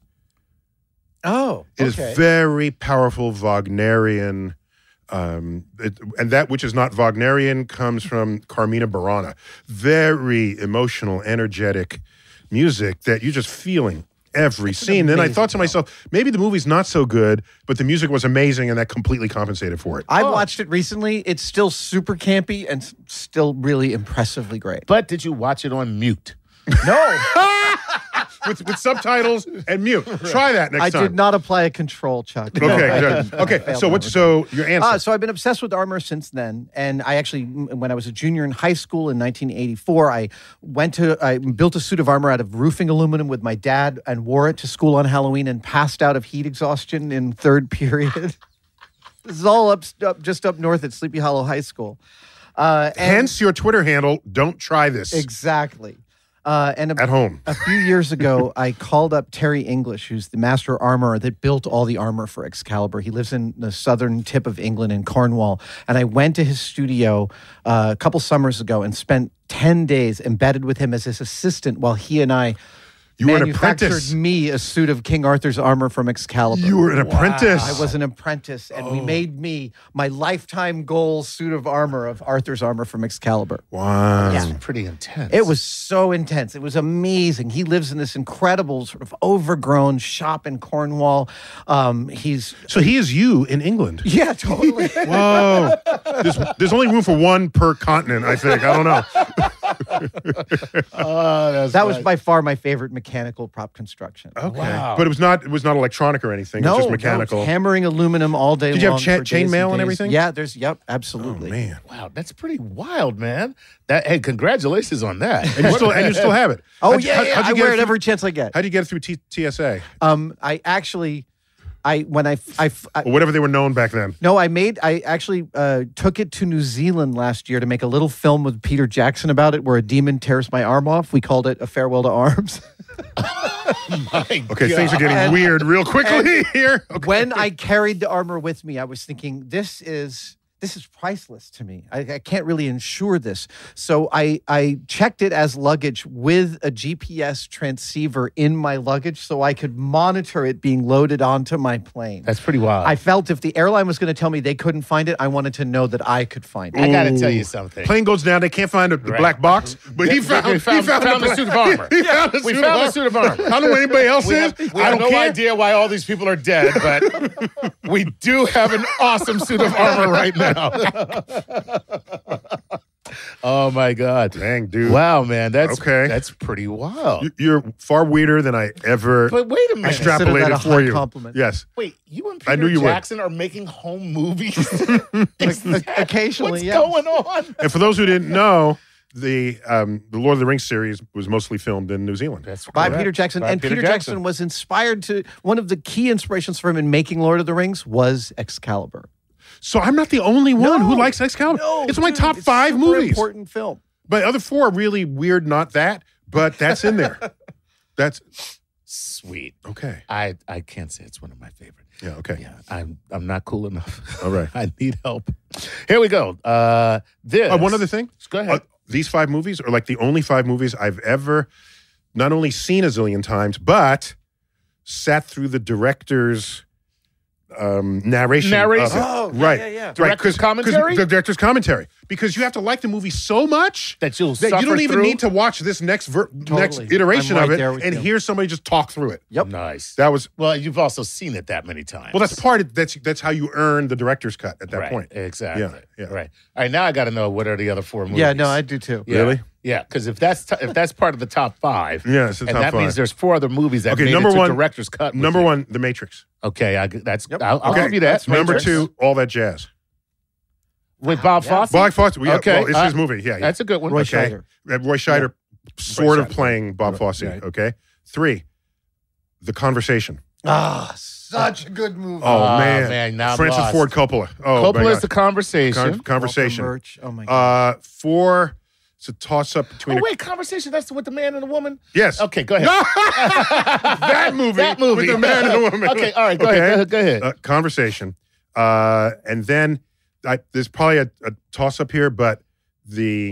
Speaker 4: Oh,
Speaker 3: It is very powerful Wagnerian, and that which is not Wagnerian comes from Carmina Burana. Very emotional, energetic music that you're just feeling every scene. Then I thought to myself, maybe the movie's not so good, but the music was amazing and that completely compensated for it.
Speaker 4: I watched it recently. It's still super campy and still really impressively great.
Speaker 2: But did you watch it on mute?
Speaker 4: No,
Speaker 3: with subtitles and mute. Try that next time.
Speaker 4: I did not apply a control, Chuck. No,
Speaker 3: Okay,
Speaker 4: I
Speaker 3: good.
Speaker 4: didn't.
Speaker 3: Okay, so your answer.
Speaker 4: So I've been obsessed with armor since then, and I actually, when I was a junior in high school in 1984, I built a suit of armor out of roofing aluminum with my dad and wore it to school on Halloween and passed out of heat exhaustion in third period. This is all just up north at Sleepy Hollow High School.
Speaker 3: Hence your Twitter handle, don't try this.
Speaker 4: Exactly.
Speaker 3: At home.
Speaker 4: A few years ago, I called up Terry English, who's the master armorer that built all the armor for Excalibur. He lives in the southern tip of England in Cornwall. And I went to his studio a couple summers ago and spent 10 days embedded with him as his assistant while he and I
Speaker 3: You were an
Speaker 4: manufactured
Speaker 3: apprentice.
Speaker 4: me a suit of King Arthur's armor from Excalibur.
Speaker 3: You were an apprentice.
Speaker 4: I was an apprentice, and we made me my lifetime goal suit of armor of Arthur's armor from Excalibur.
Speaker 3: Wow.
Speaker 2: That's pretty intense.
Speaker 4: It was so intense. It was amazing. He lives in this incredible sort of overgrown shop in Cornwall.
Speaker 3: So he is you in England.
Speaker 4: Yeah, totally.
Speaker 3: Whoa. There's only room for one per continent, I think. I don't know.
Speaker 4: That was by far my favorite mechanical prop construction.
Speaker 3: Okay.
Speaker 2: Wow.
Speaker 3: But it was not electronic or anything. It was just mechanical.
Speaker 4: No, hammering aluminum all day long.
Speaker 3: Did you have
Speaker 4: for days
Speaker 3: chainmail and
Speaker 4: days.
Speaker 3: everything?
Speaker 4: Yeah, absolutely.
Speaker 3: Oh, man.
Speaker 2: Wow, that's pretty wild, man. Hey, congratulations on that.
Speaker 3: And you still have it.
Speaker 4: Oh,
Speaker 3: How'd you
Speaker 4: I
Speaker 3: get
Speaker 4: wear it
Speaker 3: through-
Speaker 4: every chance I get.
Speaker 3: How'd you get it through TSA?
Speaker 4: Or
Speaker 3: whatever they were known back then.
Speaker 4: No, I actually took it to New Zealand last year to make a little film with Peter Jackson about it where a demon tears my arm off. We called it A Farewell to Arms.
Speaker 3: Okay, things are getting weird real quickly here. Okay.
Speaker 4: When I carried the armor with me, I was thinking, this is priceless to me. I can't really insure this. So I checked it as luggage with a GPS transceiver in my luggage so I could monitor it being loaded onto my plane.
Speaker 2: That's pretty wild.
Speaker 4: I felt if the airline was going to tell me they couldn't find it, I wanted to know that I could find it.
Speaker 2: I got to tell you something.
Speaker 3: Plane goes down, they can't find the black box, but he found
Speaker 2: the suit of armor.
Speaker 3: We found
Speaker 2: the suit of armor.
Speaker 3: I don't know what anybody else is.
Speaker 2: We
Speaker 3: I
Speaker 2: have
Speaker 3: don't
Speaker 2: no
Speaker 3: care.
Speaker 2: idea why all these people are dead, but we do have an awesome suit of armor right now. Oh my God!
Speaker 3: Dang, dude.
Speaker 2: Wow, man, that's
Speaker 3: Okay.
Speaker 2: That's pretty wild.
Speaker 3: You're far weirder than I ever
Speaker 2: But wait a minute.
Speaker 4: Consider that a
Speaker 3: extrapolated for
Speaker 4: high
Speaker 3: you.
Speaker 4: compliment.
Speaker 3: Yes.
Speaker 2: Wait, you and
Speaker 3: I
Speaker 2: Peter
Speaker 3: knew you would.
Speaker 2: Jackson are making home movies?
Speaker 4: Occasionally,
Speaker 2: What's
Speaker 4: yes.
Speaker 2: going on?
Speaker 3: And for those who didn't know, the Lord of the Rings series was mostly filmed in New Zealand.
Speaker 2: That's
Speaker 4: By
Speaker 2: correct.
Speaker 4: Peter Jackson.
Speaker 2: By
Speaker 4: And Peter Jackson was inspired to, one of the key inspirations for him in making Lord of the Rings was Excalibur.
Speaker 3: So I'm not the only one who likes Excalibur. it's my top 5
Speaker 4: super
Speaker 3: movies.
Speaker 4: Important film.
Speaker 3: My other 4 are really weird, not that, but that's in there. That's
Speaker 2: Sweet.
Speaker 3: okay.
Speaker 2: I can't say it's one of my favorite.
Speaker 3: Yeah, okay.
Speaker 2: Yeah, I'm not cool enough.
Speaker 3: All right.
Speaker 2: I need help. Here we go. This.
Speaker 3: One other thing.
Speaker 2: Go ahead.
Speaker 3: These 5 movies are like the only 5 movies I've ever not only seen a zillion times, but sat through the director's narration.
Speaker 2: Narration.
Speaker 3: Of it. Right.
Speaker 4: yeah.
Speaker 2: Director's commentary?
Speaker 3: The director's commentary. Because you have to like the movie so much
Speaker 2: That you'll
Speaker 3: you
Speaker 2: suffer
Speaker 3: don't even
Speaker 2: through?
Speaker 3: need to watch this next iteration
Speaker 4: I'm
Speaker 3: of
Speaker 4: right
Speaker 3: it
Speaker 4: there with
Speaker 3: and
Speaker 4: you.
Speaker 3: hear somebody just talk through it.
Speaker 4: Yep.
Speaker 2: Nice.
Speaker 3: That was
Speaker 2: Well, you've also seen it that many times.
Speaker 3: well. That's part of that's how you earn the director's cut at that
Speaker 2: right.
Speaker 3: point.
Speaker 2: Exactly.
Speaker 3: Yeah.
Speaker 2: Right. All right. Now I got to know what are the other 4 movies.
Speaker 4: Yeah, no, I do too.
Speaker 2: Yeah.
Speaker 3: Really?
Speaker 2: Yeah, because if that's part of the top 5,
Speaker 3: Yeah, it's the
Speaker 2: and
Speaker 3: top
Speaker 2: that
Speaker 3: 5.
Speaker 2: means there's 4 other movies that
Speaker 3: Okay,
Speaker 2: made
Speaker 3: number
Speaker 2: it to
Speaker 3: one-
Speaker 2: director's cut. with
Speaker 3: Number
Speaker 2: you.
Speaker 3: 1, The Matrix.
Speaker 2: Okay, I'll
Speaker 3: Okay,
Speaker 2: give you that.
Speaker 3: Number
Speaker 2: Matrix.
Speaker 3: 2, All That Jazz.
Speaker 2: with Bob Fosse.
Speaker 3: Bob Fosse. Yeah,
Speaker 2: Okay,
Speaker 3: well, it's his movie. Yeah,
Speaker 2: That's a good one.
Speaker 4: Roy
Speaker 2: Okay.
Speaker 4: Scheider.
Speaker 3: Roy Scheider, sort of
Speaker 2: Scheider.
Speaker 3: playing Bob Fosse.
Speaker 2: Right.
Speaker 3: Okay. 3, The Conversation.
Speaker 4: Such a good movie.
Speaker 3: Oh man,
Speaker 2: now I'm
Speaker 3: Francis
Speaker 2: lost.
Speaker 3: Ford Coppola. Oh, my
Speaker 2: Coppola's
Speaker 3: God.
Speaker 2: The Conversation.
Speaker 3: Conversation.
Speaker 4: Walter Murch. Oh my God.
Speaker 3: 4, it's a toss up between.
Speaker 2: Oh wait, Conversation. That's with the man and the woman.
Speaker 3: Yes.
Speaker 2: Okay, go ahead.
Speaker 3: that movie.
Speaker 2: That movie.
Speaker 3: with the man and the woman.
Speaker 2: Okay, all right, go ahead.
Speaker 3: Conversation, and then there's probably a toss up here, but the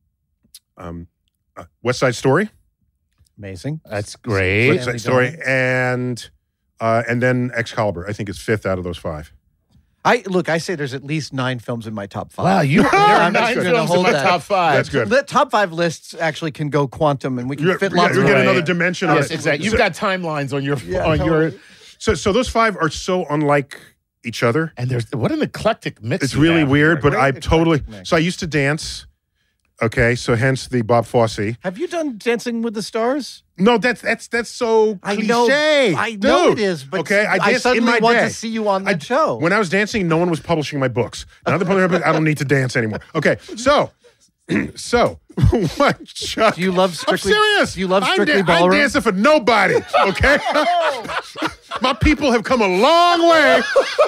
Speaker 3: West Side Story.
Speaker 4: Amazing.
Speaker 2: That's great.
Speaker 3: West Side Story, and then Excalibur. I think it's 5th out of those 5.
Speaker 4: I say there's at least 9 films in my top 5.
Speaker 2: Wow, there are
Speaker 4: I'm
Speaker 2: 9
Speaker 4: just gonna
Speaker 2: films in
Speaker 4: hold
Speaker 2: my
Speaker 4: that.
Speaker 2: top 5.
Speaker 3: That's good.
Speaker 4: The top 5 lists actually can go quantum, and we can fit lots
Speaker 3: you
Speaker 4: of
Speaker 3: get
Speaker 2: Right.
Speaker 3: another dimension on
Speaker 2: Yes,
Speaker 3: it.
Speaker 2: exactly. You've got timelines on your
Speaker 4: totally.
Speaker 3: So those 5 are so unlike each other.
Speaker 2: and there's what an eclectic mix.
Speaker 3: It's
Speaker 2: you
Speaker 3: really
Speaker 2: have
Speaker 3: weird,
Speaker 2: here.
Speaker 3: but I
Speaker 4: Great
Speaker 3: totally.
Speaker 4: eclectic mix.
Speaker 3: So I used to dance. Okay, so hence the Bob Fosse.
Speaker 4: Have you done Dancing with the Stars?
Speaker 3: No, that's so
Speaker 4: I
Speaker 3: cliche.
Speaker 4: know, I know
Speaker 3: dude.
Speaker 4: it is, but
Speaker 3: okay, I
Speaker 4: I
Speaker 3: danced in
Speaker 4: suddenly
Speaker 3: my
Speaker 4: want
Speaker 3: day.
Speaker 4: to see you on that show.
Speaker 3: When I was dancing, no one was publishing my books. Now they're publishing my books, I don't need to dance anymore. Okay, so what, Chuck?
Speaker 4: Do you love
Speaker 3: I'm
Speaker 4: Strictly-
Speaker 3: serious.
Speaker 4: do you love
Speaker 3: I'm
Speaker 4: Strictly
Speaker 3: I'm
Speaker 4: Ballroom?
Speaker 3: dancing for nobody. Okay, my people have come a long way.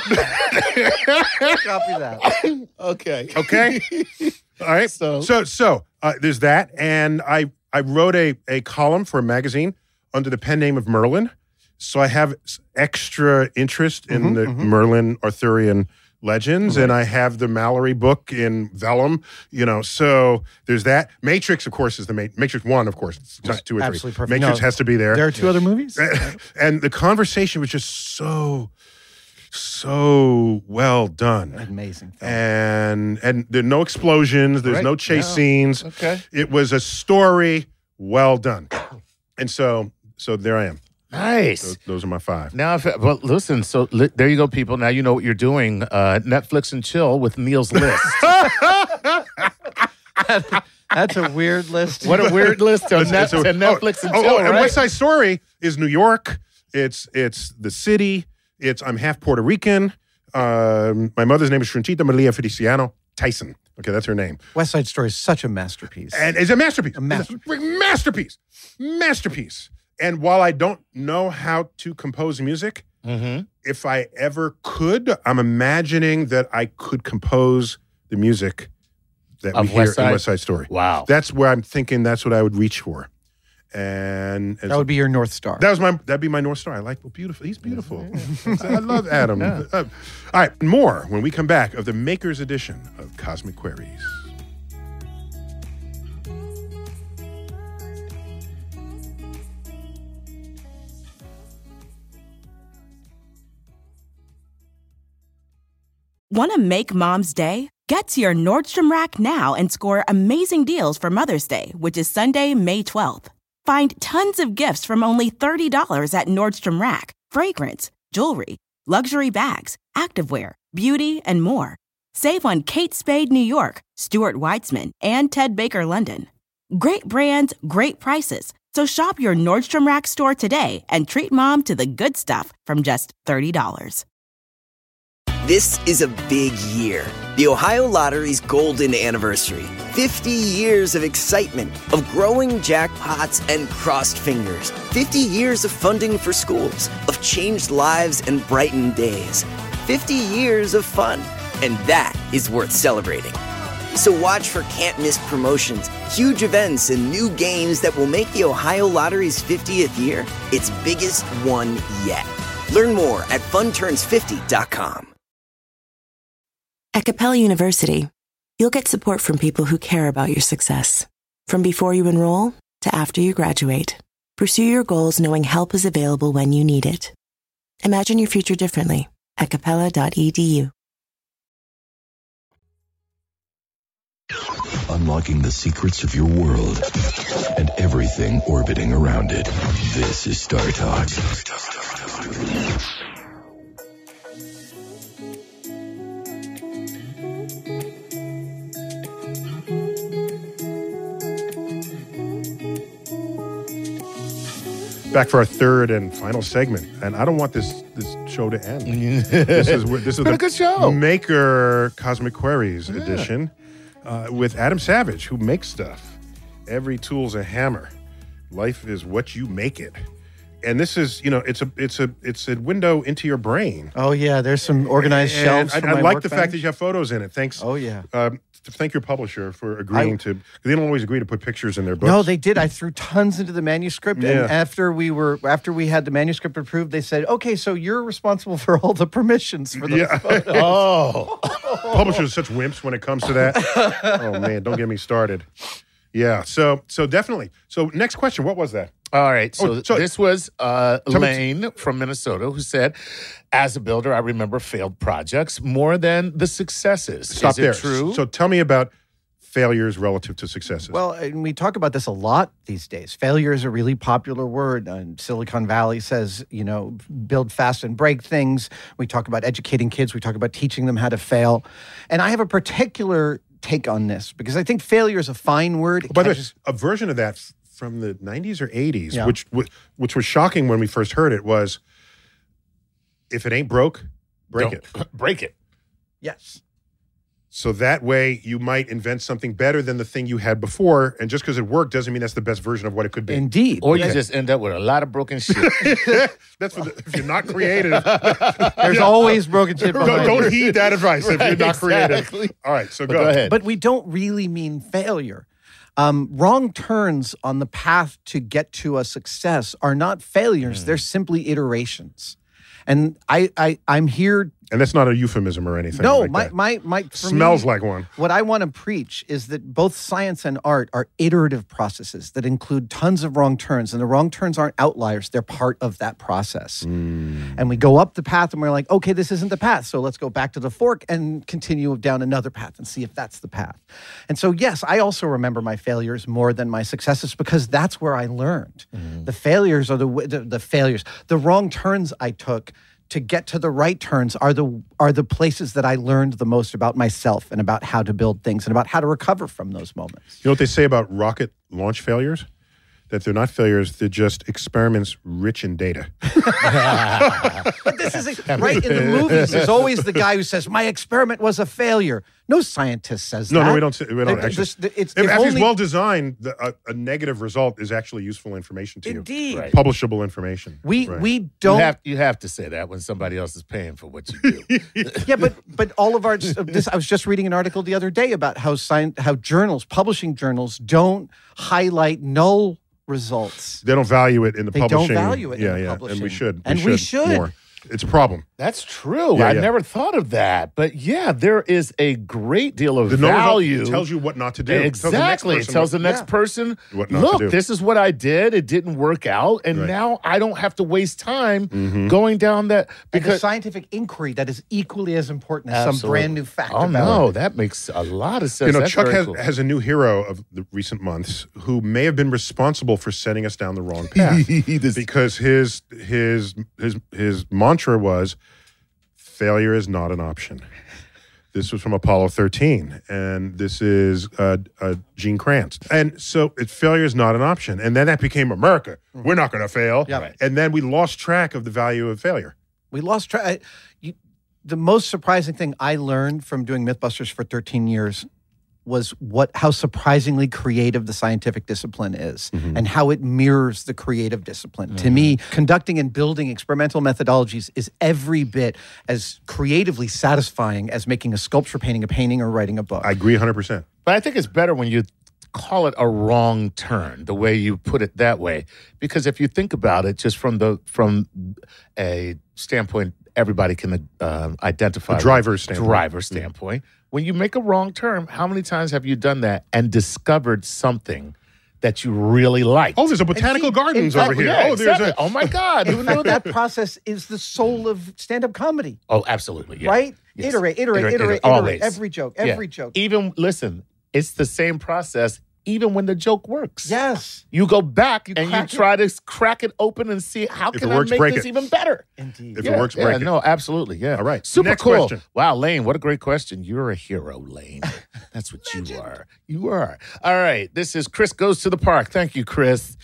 Speaker 4: Copy that.
Speaker 2: Okay.
Speaker 3: Okay. All right. So there's that, and I wrote a column for a magazine under the pen name of Merlin. So I have extra interest in the Merlin Arthurian legends, and I have the Mallory book in vellum. So there's that. Matrix, of course, is the Matrix 1, of course. It's not 2 or 3.
Speaker 4: Absolutely perfect.
Speaker 3: Matrix
Speaker 4: No,
Speaker 3: has to be there.
Speaker 4: There are 2 other movies?
Speaker 3: And the conversation was just so well done.
Speaker 4: Amazing film.
Speaker 3: And there are no explosions. There's
Speaker 2: Right.
Speaker 3: no chase scenes.
Speaker 2: Okay.
Speaker 3: It was a story well done. And so there I am.
Speaker 2: Nice.
Speaker 3: Those are my 5.
Speaker 2: Now, well, listen. So there you go, people. Now you know what you're doing. Netflix and chill with Neil's list.
Speaker 4: That's a weird list.
Speaker 2: What a weird list to Netflix and chill,
Speaker 3: and
Speaker 2: right?
Speaker 3: West Side Story is New York. It's the city. I'm half Puerto Rican. My mother's name is Franchita Maria Feliciano Tyson. Okay, that's her name.
Speaker 4: West Side Story is such a masterpiece.
Speaker 3: And it's a masterpiece.
Speaker 4: masterpiece.
Speaker 3: Masterpiece. And while I don't know how to compose music, if I ever could, I'm imagining that I could compose the music that
Speaker 2: Of
Speaker 3: we hear
Speaker 2: West Side?
Speaker 3: in West Side Story.
Speaker 2: Wow.
Speaker 3: That's where I'm thinking that's what I would reach for. And
Speaker 4: That would be your North Star.
Speaker 3: that'd be my North Star. I like, well, beautiful. He's beautiful. I love Adam. All right, more when we come back of the Maker's edition of Cosmic Queries.
Speaker 5: Want to make Mom's Day? Get to your Nordstrom Rack now and score amazing deals for Mother's Day, which is Sunday, May 12th. Find tons of gifts from only $30 at Nordstrom Rack. Fragrance, jewelry, luxury bags, activewear, beauty, and more. Save on Kate Spade New York, Stuart Weitzman, and Ted Baker London. Great brands, great prices. So shop your Nordstrom Rack store today and treat Mom to the good stuff from just $30.
Speaker 7: This is a big year. The Ohio Lottery's golden anniversary. 50 years of excitement, of growing jackpots and crossed fingers. 50 years of funding for schools, of changed lives and brightened days. 50 years of fun. And that is worth celebrating. So watch for can't-miss promotions, huge events, and new games that will make the Ohio Lottery's 50th year its biggest one yet. Learn more at funturns50.com.
Speaker 8: At Capella University, you'll get support from people who care about your success. From before you enroll to after you graduate, pursue your goals knowing help is available when you need it. Imagine your future differently at capella.edu.
Speaker 6: Unlocking the secrets of your world and everything orbiting around it. This is Star Talk.
Speaker 3: Back for our third and final segment, and I don't want this show to end. This is
Speaker 2: a good show.
Speaker 3: Maker Cosmic Queries edition with Adam Savage, who makes stuff. Every tool's a hammer. Life is what you make it. And this is, it's a window into your brain.
Speaker 4: Oh yeah, there's some organized shelves.
Speaker 3: I like the fact that you have photos in it. Thanks.
Speaker 4: Oh yeah.
Speaker 3: To thank your publisher for agreeing to. They don't always agree to put pictures in their books.
Speaker 4: No, they did. I threw tons into the manuscript, and after we had the manuscript approved, they said, "Okay, so you're responsible for all the permissions for those photos."
Speaker 3: Oh, publishers are such wimps when it comes to that. Oh man, don't get me started. Yeah. So definitely. So next question. What was that?
Speaker 2: All right. So this was Lane from Minnesota who said, as a builder, I remember failed projects more than the successes.
Speaker 3: Stop there.
Speaker 2: Is it true?
Speaker 3: So tell me about failures relative to successes.
Speaker 4: Well, and we talk about this a lot these days. Failure is a really popular word. Silicon Valley says, build fast and break things. We talk about educating kids. We talk about teaching them how to fail. And I have a particular take on this because I think failure is a fine word.
Speaker 3: By the way, a version of that from the 90s or 80s, which was shocking when we first heard it, was if it ain't broke, break it.
Speaker 2: Break it.
Speaker 4: Yes.
Speaker 3: So that way you might invent something better than the thing you had before, and just because it worked doesn't mean that's the best version of what it could be.
Speaker 4: Indeed.
Speaker 2: Or you just end up with a lot of broken shit.
Speaker 3: That's if you're not creative.
Speaker 4: There's always broken shit behind
Speaker 3: Don't heed that advice if you're not creative. All right, so go
Speaker 2: ahead.
Speaker 4: But we don't really mean failure. Wrong turns on the path to get to a success are not failures. They're simply iterations. And I'm here.
Speaker 3: And that's not a euphemism or anything.
Speaker 4: No,
Speaker 3: like
Speaker 4: my
Speaker 3: smells like one.
Speaker 4: What I want to preach is that both science and art are iterative processes that include tons of wrong turns. And the wrong turns aren't outliers. They're part of that process. And we go up the path and we're like, okay, this isn't the path. So let's go back to the fork and continue down another path and see if that's the path. And so, yes, I also remember my failures more than my successes because that's where I learned. The failures are the failures. The wrong turns I took to get to the right turns are the places that I learned the most about myself and about how to build things and about how to recover from those moments.
Speaker 3: You know what they say about rocket launch failures? That they're not failures, they're just experiments rich in data.
Speaker 4: But this is right in the movies. There's always the guy who says, my experiment was a failure. No scientist says that.
Speaker 3: No, we don't actually. If it's well designed, a negative result is actually useful information to you.
Speaker 4: Indeed.
Speaker 2: Right.
Speaker 3: Publishable information.
Speaker 4: We don't.
Speaker 2: You have to say that when somebody else is paying for what you do.
Speaker 4: Yeah, but all of our I was just reading an article the other day about how publishing journals don't highlight null results.
Speaker 3: They don't value it in the publishing.
Speaker 4: They don't value it in the publishing.
Speaker 3: And we should.
Speaker 4: We should.
Speaker 3: More. It's a problem.
Speaker 2: That's true. I never thought of that. But yeah, there is a great deal of value.
Speaker 3: It tells you what not to do.
Speaker 2: Exactly. It tells the next person,
Speaker 3: what not to do.
Speaker 2: This is what I did. It didn't work out. And now I don't have to waste time going down that.
Speaker 4: Because scientific inquiry that is equally as important as some brand new fact about it.
Speaker 2: That makes a lot of sense.
Speaker 3: Chuck has a new hero of the recent months who may have been responsible for setting us down the wrong path. Because his mantra was, failure is not an option. This was from Apollo 13, and this is Gene Kranz. And so failure is not an option. And then that became America. We're not going to fail.
Speaker 4: Yeah. Right.
Speaker 3: And then we lost track of the value of failure.
Speaker 4: We lost track. The most surprising thing I learned from doing Mythbusters for 13 years was how surprisingly creative the scientific discipline is and how it mirrors the creative discipline. To me, conducting and building experimental methodologies is every bit as creatively satisfying as making a sculpture, painting a painting, or writing a book.
Speaker 3: I agree 100%.
Speaker 2: But I think it's better when you call it a wrong turn, the way you put it that way. Because if you think about it, just from a standpoint, everybody can identify.
Speaker 3: A driver's standpoint.
Speaker 2: When you make a wrong turn, how many times have you done that and discovered something that you really liked.
Speaker 3: Oh, there's a botanical gardens over here.
Speaker 2: Yeah,
Speaker 3: Oh, there's
Speaker 2: exactly. Oh my God. Who knew
Speaker 4: that process is the soul of stand-up comedy.
Speaker 2: Oh, absolutely. Yeah.
Speaker 4: Right?
Speaker 2: Yes.
Speaker 4: Iterate.
Speaker 2: Always.
Speaker 4: Every joke.
Speaker 2: Even, listen, it's the same process even when the joke works.
Speaker 4: Yes.
Speaker 2: You go back and you
Speaker 4: crack
Speaker 2: try to crack it open and see how
Speaker 3: If
Speaker 2: can
Speaker 3: it
Speaker 2: I
Speaker 3: works,
Speaker 2: make
Speaker 3: break
Speaker 2: this
Speaker 3: it.
Speaker 2: even better.
Speaker 4: Indeed.
Speaker 3: If it works, break it.
Speaker 2: No, absolutely. Yeah.
Speaker 3: All right.
Speaker 2: Super
Speaker 3: Next
Speaker 2: cool.
Speaker 3: question.
Speaker 2: Wow, Lane, what a great question. You're a hero, Lane. That's what you are. You are. All right. This is Chris Goes to the Park. Thank you, Chris.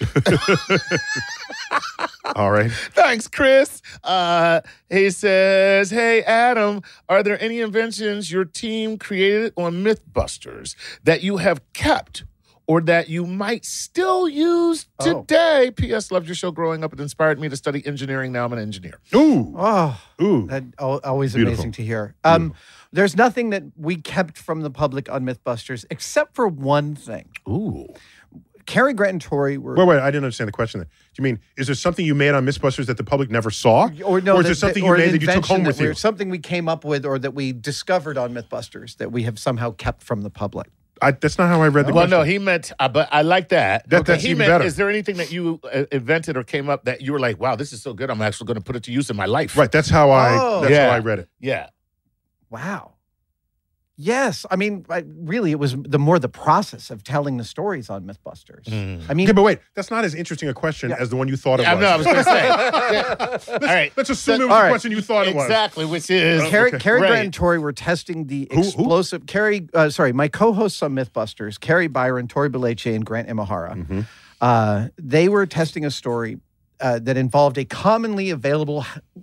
Speaker 3: All right.
Speaker 2: Thanks, Chris. He says, hey, Adam, are there any inventions your team created on Mythbusters that you have kept or that you might still use today? P.S. Loved your show growing up. It inspired me to study engineering. Now I'm an engineer.
Speaker 3: Ooh.
Speaker 4: Oh, that's always
Speaker 3: Beautiful.
Speaker 4: amazing to hear. There's nothing that we kept from the public on Mythbusters except for one thing.
Speaker 2: Ooh.
Speaker 4: Cary Grant and Tori were...
Speaker 3: Wait, I didn't understand the question. Do you mean, is there something you made on Mythbusters that the public never saw?
Speaker 4: Or no,
Speaker 3: is there something you made that you took home with you?
Speaker 4: Something we came up with or that we discovered on Mythbusters that we have somehow kept from the public.
Speaker 3: That's not how I read the question.
Speaker 2: Well, no, he meant, but I like that.
Speaker 3: That's
Speaker 2: he
Speaker 3: even
Speaker 2: meant,
Speaker 3: better.
Speaker 2: is there anything that you invented or came up that you were like, wow, this is so good, I'm actually going to put it to use in my life?
Speaker 3: Right, that's how I
Speaker 2: Yeah.
Speaker 3: read it.
Speaker 2: Yeah.
Speaker 4: Wow. Yes. I mean, really, it was the process of telling the stories on Mythbusters. I mean,
Speaker 3: Okay, but wait, that's not as interesting a question as the one you thought it was.
Speaker 2: I know, I was going to say. Yeah. All right.
Speaker 3: Let's assume it was
Speaker 4: all
Speaker 3: the
Speaker 4: right.
Speaker 3: question you thought it was.
Speaker 2: Exactly, which is...
Speaker 4: Cary
Speaker 3: Okay.
Speaker 4: Grant
Speaker 2: Right.
Speaker 4: and Tori were testing the
Speaker 3: Who?
Speaker 4: explosive. My co-hosts on Mythbusters, Carrie Byron, Tori Beleche, and Grant Imahara. They were testing a story that involved a commonly available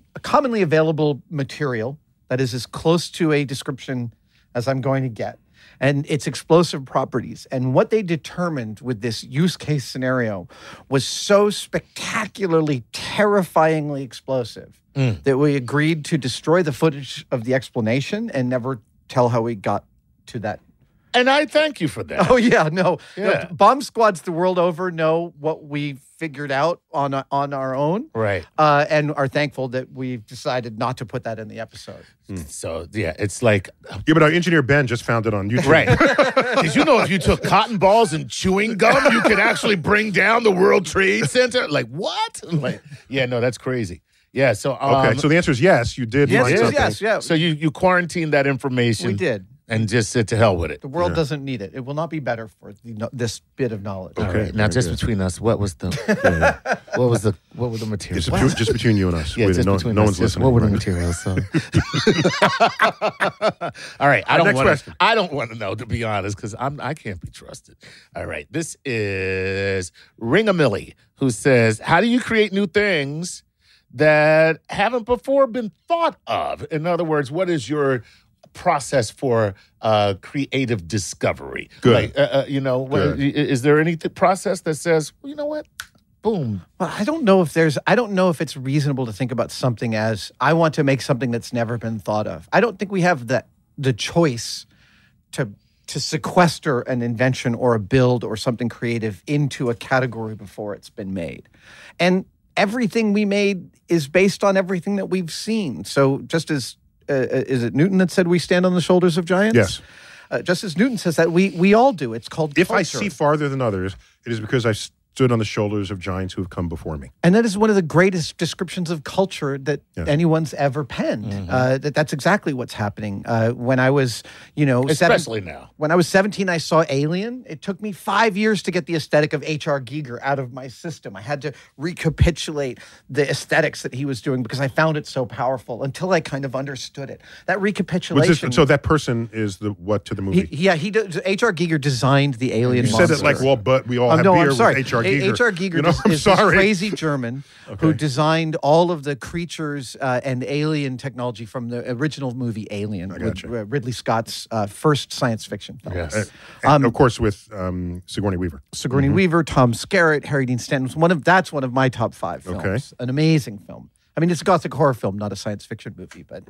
Speaker 4: material that is as close to a description as I'm going to get, and its explosive properties. And what they determined with this use case scenario was so spectacularly, terrifyingly explosive that we agreed to destroy the footage of the explanation and never tell how we got to that.
Speaker 2: And I thank you for that.
Speaker 4: Oh, yeah, no.
Speaker 2: Yeah.
Speaker 4: No, bomb squads the world over know what we figured out on our own.
Speaker 2: Right.
Speaker 4: And are thankful that we've decided not to put that in the episode.
Speaker 2: So, yeah, it's like...
Speaker 3: Yeah, but our engineer Ben just found it on YouTube.
Speaker 2: Right. Did you know if you took cotton balls and chewing gum, you could actually bring down the World Trade Center? Like, what? Like, yeah, no, that's crazy. Yeah, so...
Speaker 3: Okay, so the answer is yes, you did find something.
Speaker 4: Yes, yeah.
Speaker 2: So you quarantined that information.
Speaker 4: We did.
Speaker 2: And just said to hell with it.
Speaker 4: The world doesn't need it. It will not be better for this bit of knowledge.
Speaker 2: All right. Now, just between us, what was the what were the materials?
Speaker 3: Just between you and us.
Speaker 2: Yeah, just between
Speaker 3: no
Speaker 2: us.
Speaker 3: one's
Speaker 2: Just
Speaker 3: listening.
Speaker 2: what were the
Speaker 3: right?
Speaker 2: materials? So. All right, I don't want to know, to be honest, because I can't be trusted. All right, this is Ringamilly, who says, "How do you create new things that haven't before been thought of? In other words, what is your process for creative discovery?
Speaker 3: Good.
Speaker 2: Like,
Speaker 3: Good.
Speaker 2: is there any process that says, well, you know what? Boom.
Speaker 4: Well, I don't know if it's reasonable to think about something as I want to make something that's never been thought of. I don't think we have the choice to sequester an invention or a build or something creative into a category before it's been made. And everything we made is based on everything that we've seen. So just as is it Newton that said we stand on the shoulders of giants?
Speaker 3: Yes.
Speaker 4: Just as Newton says that we all do. It's called
Speaker 3: If
Speaker 4: culture.
Speaker 3: I see farther than others, it is because I stood on the shoulders of giants who have come before me.
Speaker 4: And that is one of the greatest descriptions of culture that anyone's ever penned. That's exactly what's happening. When I was,
Speaker 2: Especially now.
Speaker 4: When I was 17, I saw Alien. It took me 5 years to get the aesthetic of H.R. Giger out of my system. I had to recapitulate the aesthetics that he was doing because I found it so powerful until I kind of understood it. That recapitulation.
Speaker 3: So that person is what to the movie?
Speaker 4: H.R. Giger designed the Alien
Speaker 3: You
Speaker 4: monster.
Speaker 3: said it like, well, but we all have
Speaker 4: no,
Speaker 3: beer
Speaker 4: I'm
Speaker 3: with
Speaker 4: sorry.
Speaker 3: H.R. Giger.
Speaker 4: H.R. Giger
Speaker 3: I'm
Speaker 4: is this
Speaker 3: sorry.
Speaker 4: crazy German who designed all of the creatures and alien technology from the original movie Alien, with Ridley Scott's first science fiction film.
Speaker 2: Yes.
Speaker 3: And of course, with Sigourney Weaver.
Speaker 4: Sigourney Weaver, Tom Skerritt, Harry Dean Stanton. That's one of my top 5 films.
Speaker 3: Okay.
Speaker 4: An amazing film. I mean, it's a gothic horror film, not a science fiction movie, but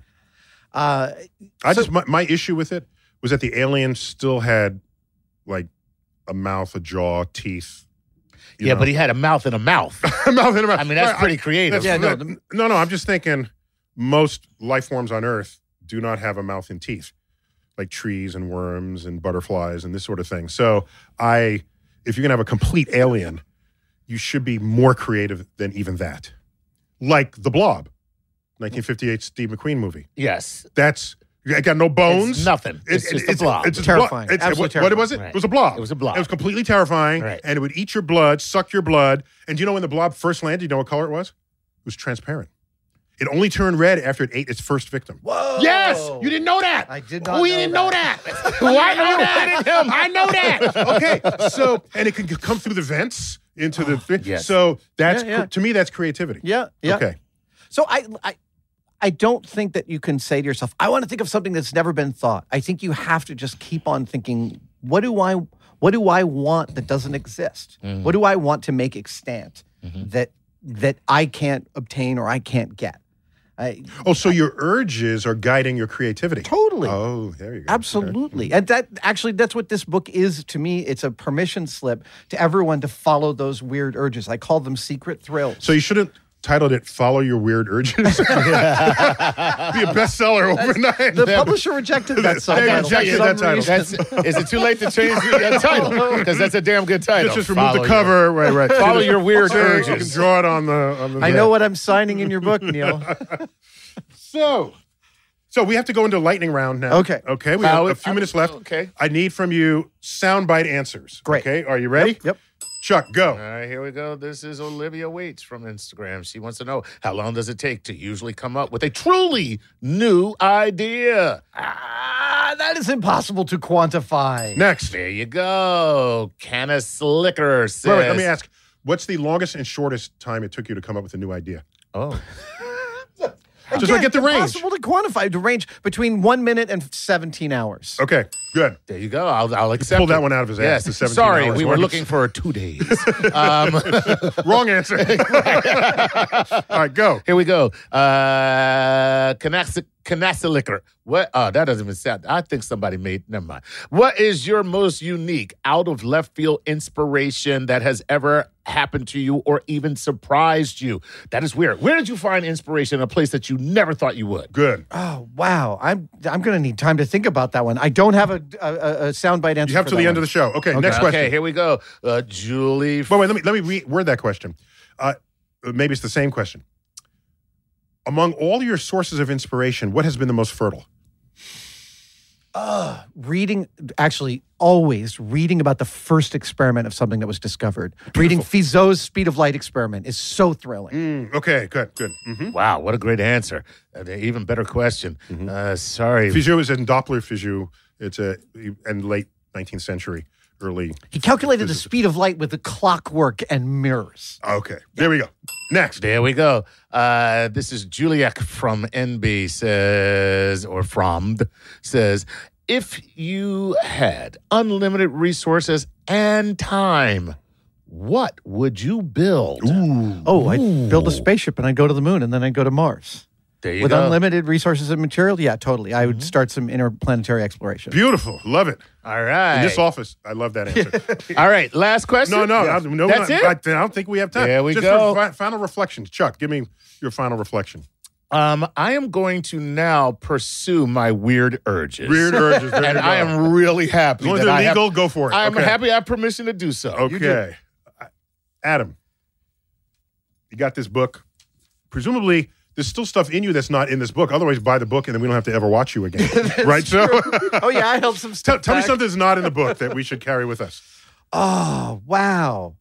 Speaker 3: My issue with it was that the alien still had like a mouth, a jaw, teeth. you know.
Speaker 2: But he had a mouth and a mouth.
Speaker 3: A mouth and a mouth.
Speaker 2: I mean, that's pretty creative.
Speaker 3: No, I'm just thinking most life forms on Earth do not have a mouth and teeth, like trees and worms and butterflies and this sort of thing. So if you're going to have a complete alien, you should be more creative than even that. Like The Blob, 1958 Steve McQueen movie.
Speaker 2: Yes.
Speaker 3: That's, I got no bones.
Speaker 2: It's nothing. It's just a blob.
Speaker 3: It's
Speaker 4: terrifying.
Speaker 3: What was it?
Speaker 2: Right.
Speaker 3: It was a blob.
Speaker 2: It was a blob.
Speaker 3: It was completely terrifying.
Speaker 2: Right.
Speaker 3: And it would eat your blood, suck your blood. And do you know when the blob first landed, you know what color it was? It was transparent. It only turned red after it ate its first victim.
Speaker 4: Whoa!
Speaker 3: Yes! You didn't know that.
Speaker 4: I did not.
Speaker 3: We
Speaker 4: know
Speaker 3: didn't
Speaker 4: that.
Speaker 3: know that. Why know that? I know that. Okay. So, and it can come through the vents into the thing.
Speaker 2: yes.
Speaker 3: So that's,
Speaker 4: Yeah.
Speaker 3: to me, that's creativity.
Speaker 4: Yeah.
Speaker 3: Okay.
Speaker 4: So I don't think that you can say to yourself, I want to think of something that's never been thought. I think you have to just keep on thinking, what do I want that doesn't exist? What do I want to make extant that I can't obtain or I can't get?
Speaker 3: So your urges are guiding your creativity.
Speaker 4: Totally.
Speaker 3: Oh, there you go.
Speaker 4: Absolutely. And that's what this book is to me. It's a permission slip to everyone to follow those weird urges. I call them secret thrills.
Speaker 3: So you shouldn't titled it "Follow Your Weird Urges." Be a bestseller overnight.
Speaker 4: The publisher rejected that subtitle.
Speaker 3: Rejected that title.
Speaker 2: Is it too late to change the title? Because that's a damn good title.
Speaker 3: Just remove the cover. Right.
Speaker 2: Follow your weird
Speaker 3: You can
Speaker 2: urges.
Speaker 3: draw it on the.
Speaker 4: I know what I'm signing in your book, Neil.
Speaker 3: So we have to go into lightning round now.
Speaker 4: Okay.
Speaker 3: We have a few minutes left.
Speaker 2: Okay.
Speaker 3: I need from you soundbite answers.
Speaker 4: Great.
Speaker 3: Okay. Are you ready?
Speaker 4: Yep.
Speaker 3: Chuck, go.
Speaker 2: All right, here we go. This is Olivia Waits from Instagram. She wants to know, how long does it take to usually come up with a truly new idea?
Speaker 4: That is impossible to quantify.
Speaker 3: Next.
Speaker 2: There you go. Canna Slicker says.
Speaker 3: Wait, let me ask. What's the longest and shortest time it took you to come up with a new idea?
Speaker 2: Oh.
Speaker 3: Just so I get the range.
Speaker 4: Impossible to quantify. The range between 1 minute and 17 hours.
Speaker 3: Okay, good.
Speaker 2: There you go. I'll accept
Speaker 3: Pulled that
Speaker 2: it.
Speaker 3: one out of his ass,
Speaker 2: Yes.
Speaker 3: the 17
Speaker 2: Sorry,
Speaker 3: hours
Speaker 2: we were
Speaker 3: one.
Speaker 2: looking for 2 days.
Speaker 3: Wrong answer. All right, go.
Speaker 2: Here we go. Canasilicker. What? Oh, that doesn't even sound. I think somebody made. Never mind. What is your most unique, out of left field inspiration that has ever happened to you or even surprised you? That is weird. Where did you find inspiration in a place that you never thought you would?
Speaker 3: Good.
Speaker 4: Oh, wow. I'm going to need time to think about that one. I don't have a soundbite answer.
Speaker 3: You have
Speaker 4: for
Speaker 3: to
Speaker 4: that
Speaker 3: the end
Speaker 4: one.
Speaker 3: of the show. Okay, next question.
Speaker 2: Okay, here we go. Julie.
Speaker 3: Wait, let me reword that question. Maybe it's the same question. Among all your sources of inspiration, what has been the most fertile?
Speaker 4: Reading, actually, always reading about the first experiment of something that was discovered. Reading Fizeau's speed of light experiment is so thrilling.
Speaker 3: Okay, good. Mm-hmm.
Speaker 2: Wow, what a great answer. An even better question. Sorry.
Speaker 3: Fizeau is in Doppler Fizeau. It's in late 19th century, early.
Speaker 4: He calculated the speed of light with the clockwork and mirrors.
Speaker 3: Okay, there we go. Next.
Speaker 2: There we go. This is Juliak from NB says, if you had unlimited resources and time, what would you build?
Speaker 4: I'd build a spaceship and I'd go to the moon and then I'd go to Mars.
Speaker 2: There you
Speaker 4: With
Speaker 2: go.
Speaker 4: unlimited resources and material? Yeah, totally. I would start some interplanetary exploration.
Speaker 3: Beautiful. Love it.
Speaker 2: All right.
Speaker 3: In this office, I love that answer.
Speaker 2: All right, last question.
Speaker 3: No,
Speaker 2: That's it?
Speaker 3: I don't think we have time.
Speaker 2: There we
Speaker 3: Just
Speaker 2: go.
Speaker 3: For final reflections. Chuck, give me your final reflection.
Speaker 2: I am going to now pursue my weird urges.
Speaker 3: Weird urges. There
Speaker 2: And
Speaker 3: you go.
Speaker 2: I am really happy
Speaker 3: As long as
Speaker 2: that
Speaker 3: they're
Speaker 2: I have,
Speaker 3: legal, go for it.
Speaker 2: I'm
Speaker 3: Okay.
Speaker 2: happy I have permission to do so. You do.
Speaker 3: Okay. Adam, you got this book. Presumably, there's still stuff in you that's not in this book. Otherwise, buy the book and then we don't have to ever watch you again. Right? So,
Speaker 4: Oh, yeah, I held some stuff
Speaker 3: tell me
Speaker 4: back.
Speaker 3: something that's not in the book that we should carry with us.
Speaker 4: Oh, wow.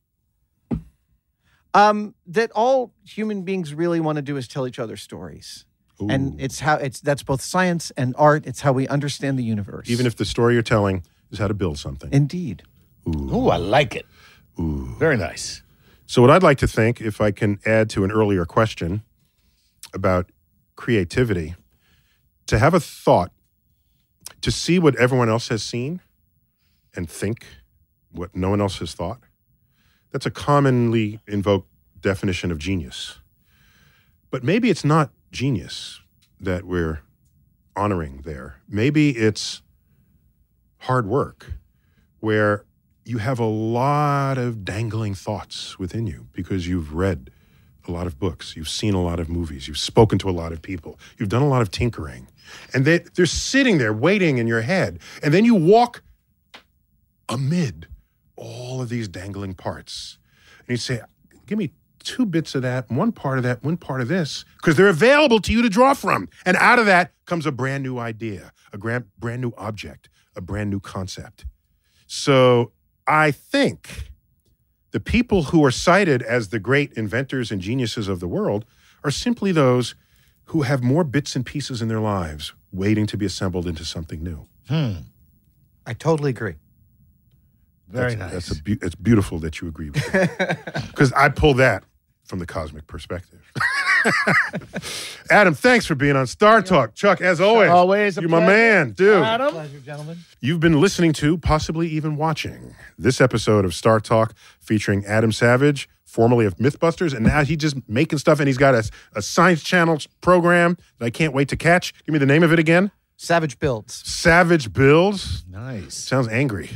Speaker 4: That all human beings really want to do is tell each other stories.
Speaker 3: Ooh.
Speaker 4: And that's both science and art. It's how we understand the universe.
Speaker 3: Even if the story you're telling is how to build something.
Speaker 4: Indeed.
Speaker 2: Ooh, I like it. Ooh. Very nice.
Speaker 3: So what I'd like to think, if I can add to an earlier question about creativity, to have a thought, to see what everyone else has seen and think what no one else has thought, that's a commonly invoked definition of genius. But maybe it's not genius that we're honoring there. Maybe it's hard work where you have a lot of dangling thoughts within you because you've read a lot of books, you've seen a lot of movies, you've spoken to a lot of people, you've done a lot of tinkering, and they're sitting there waiting in your head, and then you walk amid all of these dangling parts. And you say, give me 2 bits of that, 1 part of that, 1 part of this, because they're available to you to draw from. And out of that comes a brand new idea, a brand new object, a brand new concept. So I think the people who are cited as the great inventors and geniuses of the world are simply those who have more bits and pieces in their lives waiting to be assembled into something new.
Speaker 4: I totally agree.
Speaker 2: Very nice.
Speaker 3: It's beautiful that you agree with it. Because I pull that from the cosmic perspective. Adam, thanks for being on Star Talk. Chuck, as always.
Speaker 2: Always a
Speaker 3: you're
Speaker 2: pleasure.
Speaker 3: my man, dude.
Speaker 2: Adam.
Speaker 4: Pleasure, gentlemen.
Speaker 3: You've been listening to, possibly even watching, this episode of Star Talk featuring Adam Savage, formerly of Mythbusters, and now he's just making stuff, and he's got a Science Channel program that I can't wait to catch. Give me the name of it again.
Speaker 4: Savage Builds.
Speaker 3: Savage Builds.
Speaker 2: Nice.
Speaker 3: Sounds angry.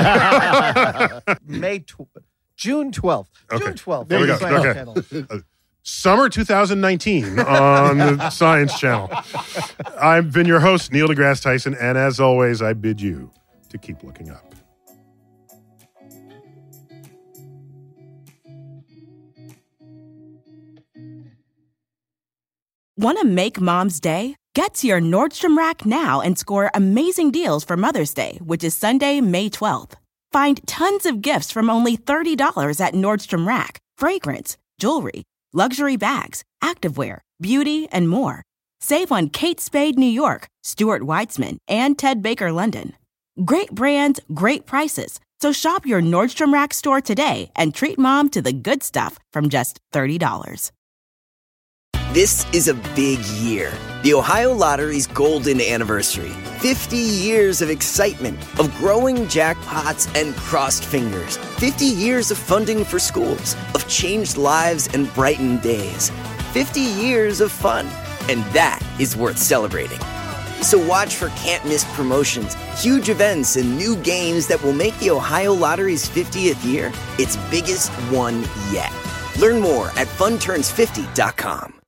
Speaker 4: June 12th.
Speaker 3: Okay.
Speaker 4: June 12th.
Speaker 3: There we go.
Speaker 4: Science
Speaker 3: Okay.
Speaker 4: Channel.
Speaker 3: Summer 2019 on the Science Channel. I've been your host, Neil deGrasse Tyson, and as always, I bid you to keep looking up.
Speaker 5: Want to make Mom's Day? Get to your Nordstrom Rack now and score amazing deals for Mother's Day, which is Sunday, May 12th. Find tons of gifts from only $30 at Nordstrom Rack. Fragrance, jewelry, luxury bags, activewear, beauty, and more. Save on Kate Spade New York, Stuart Weitzman, and Ted Baker London. Great brands, great prices. So shop your Nordstrom Rack store today and treat Mom to the good stuff from just $30.
Speaker 7: This is a big year. The Ohio Lottery's golden anniversary. 50 years of excitement, of growing jackpots and crossed fingers. 50 years of funding for schools, of changed lives and brightened days. 50 years of fun. And that is worth celebrating. So watch for can't-miss promotions, huge events, and new games that will make the Ohio Lottery's 50th year its biggest one yet. Learn more at funturns50.com.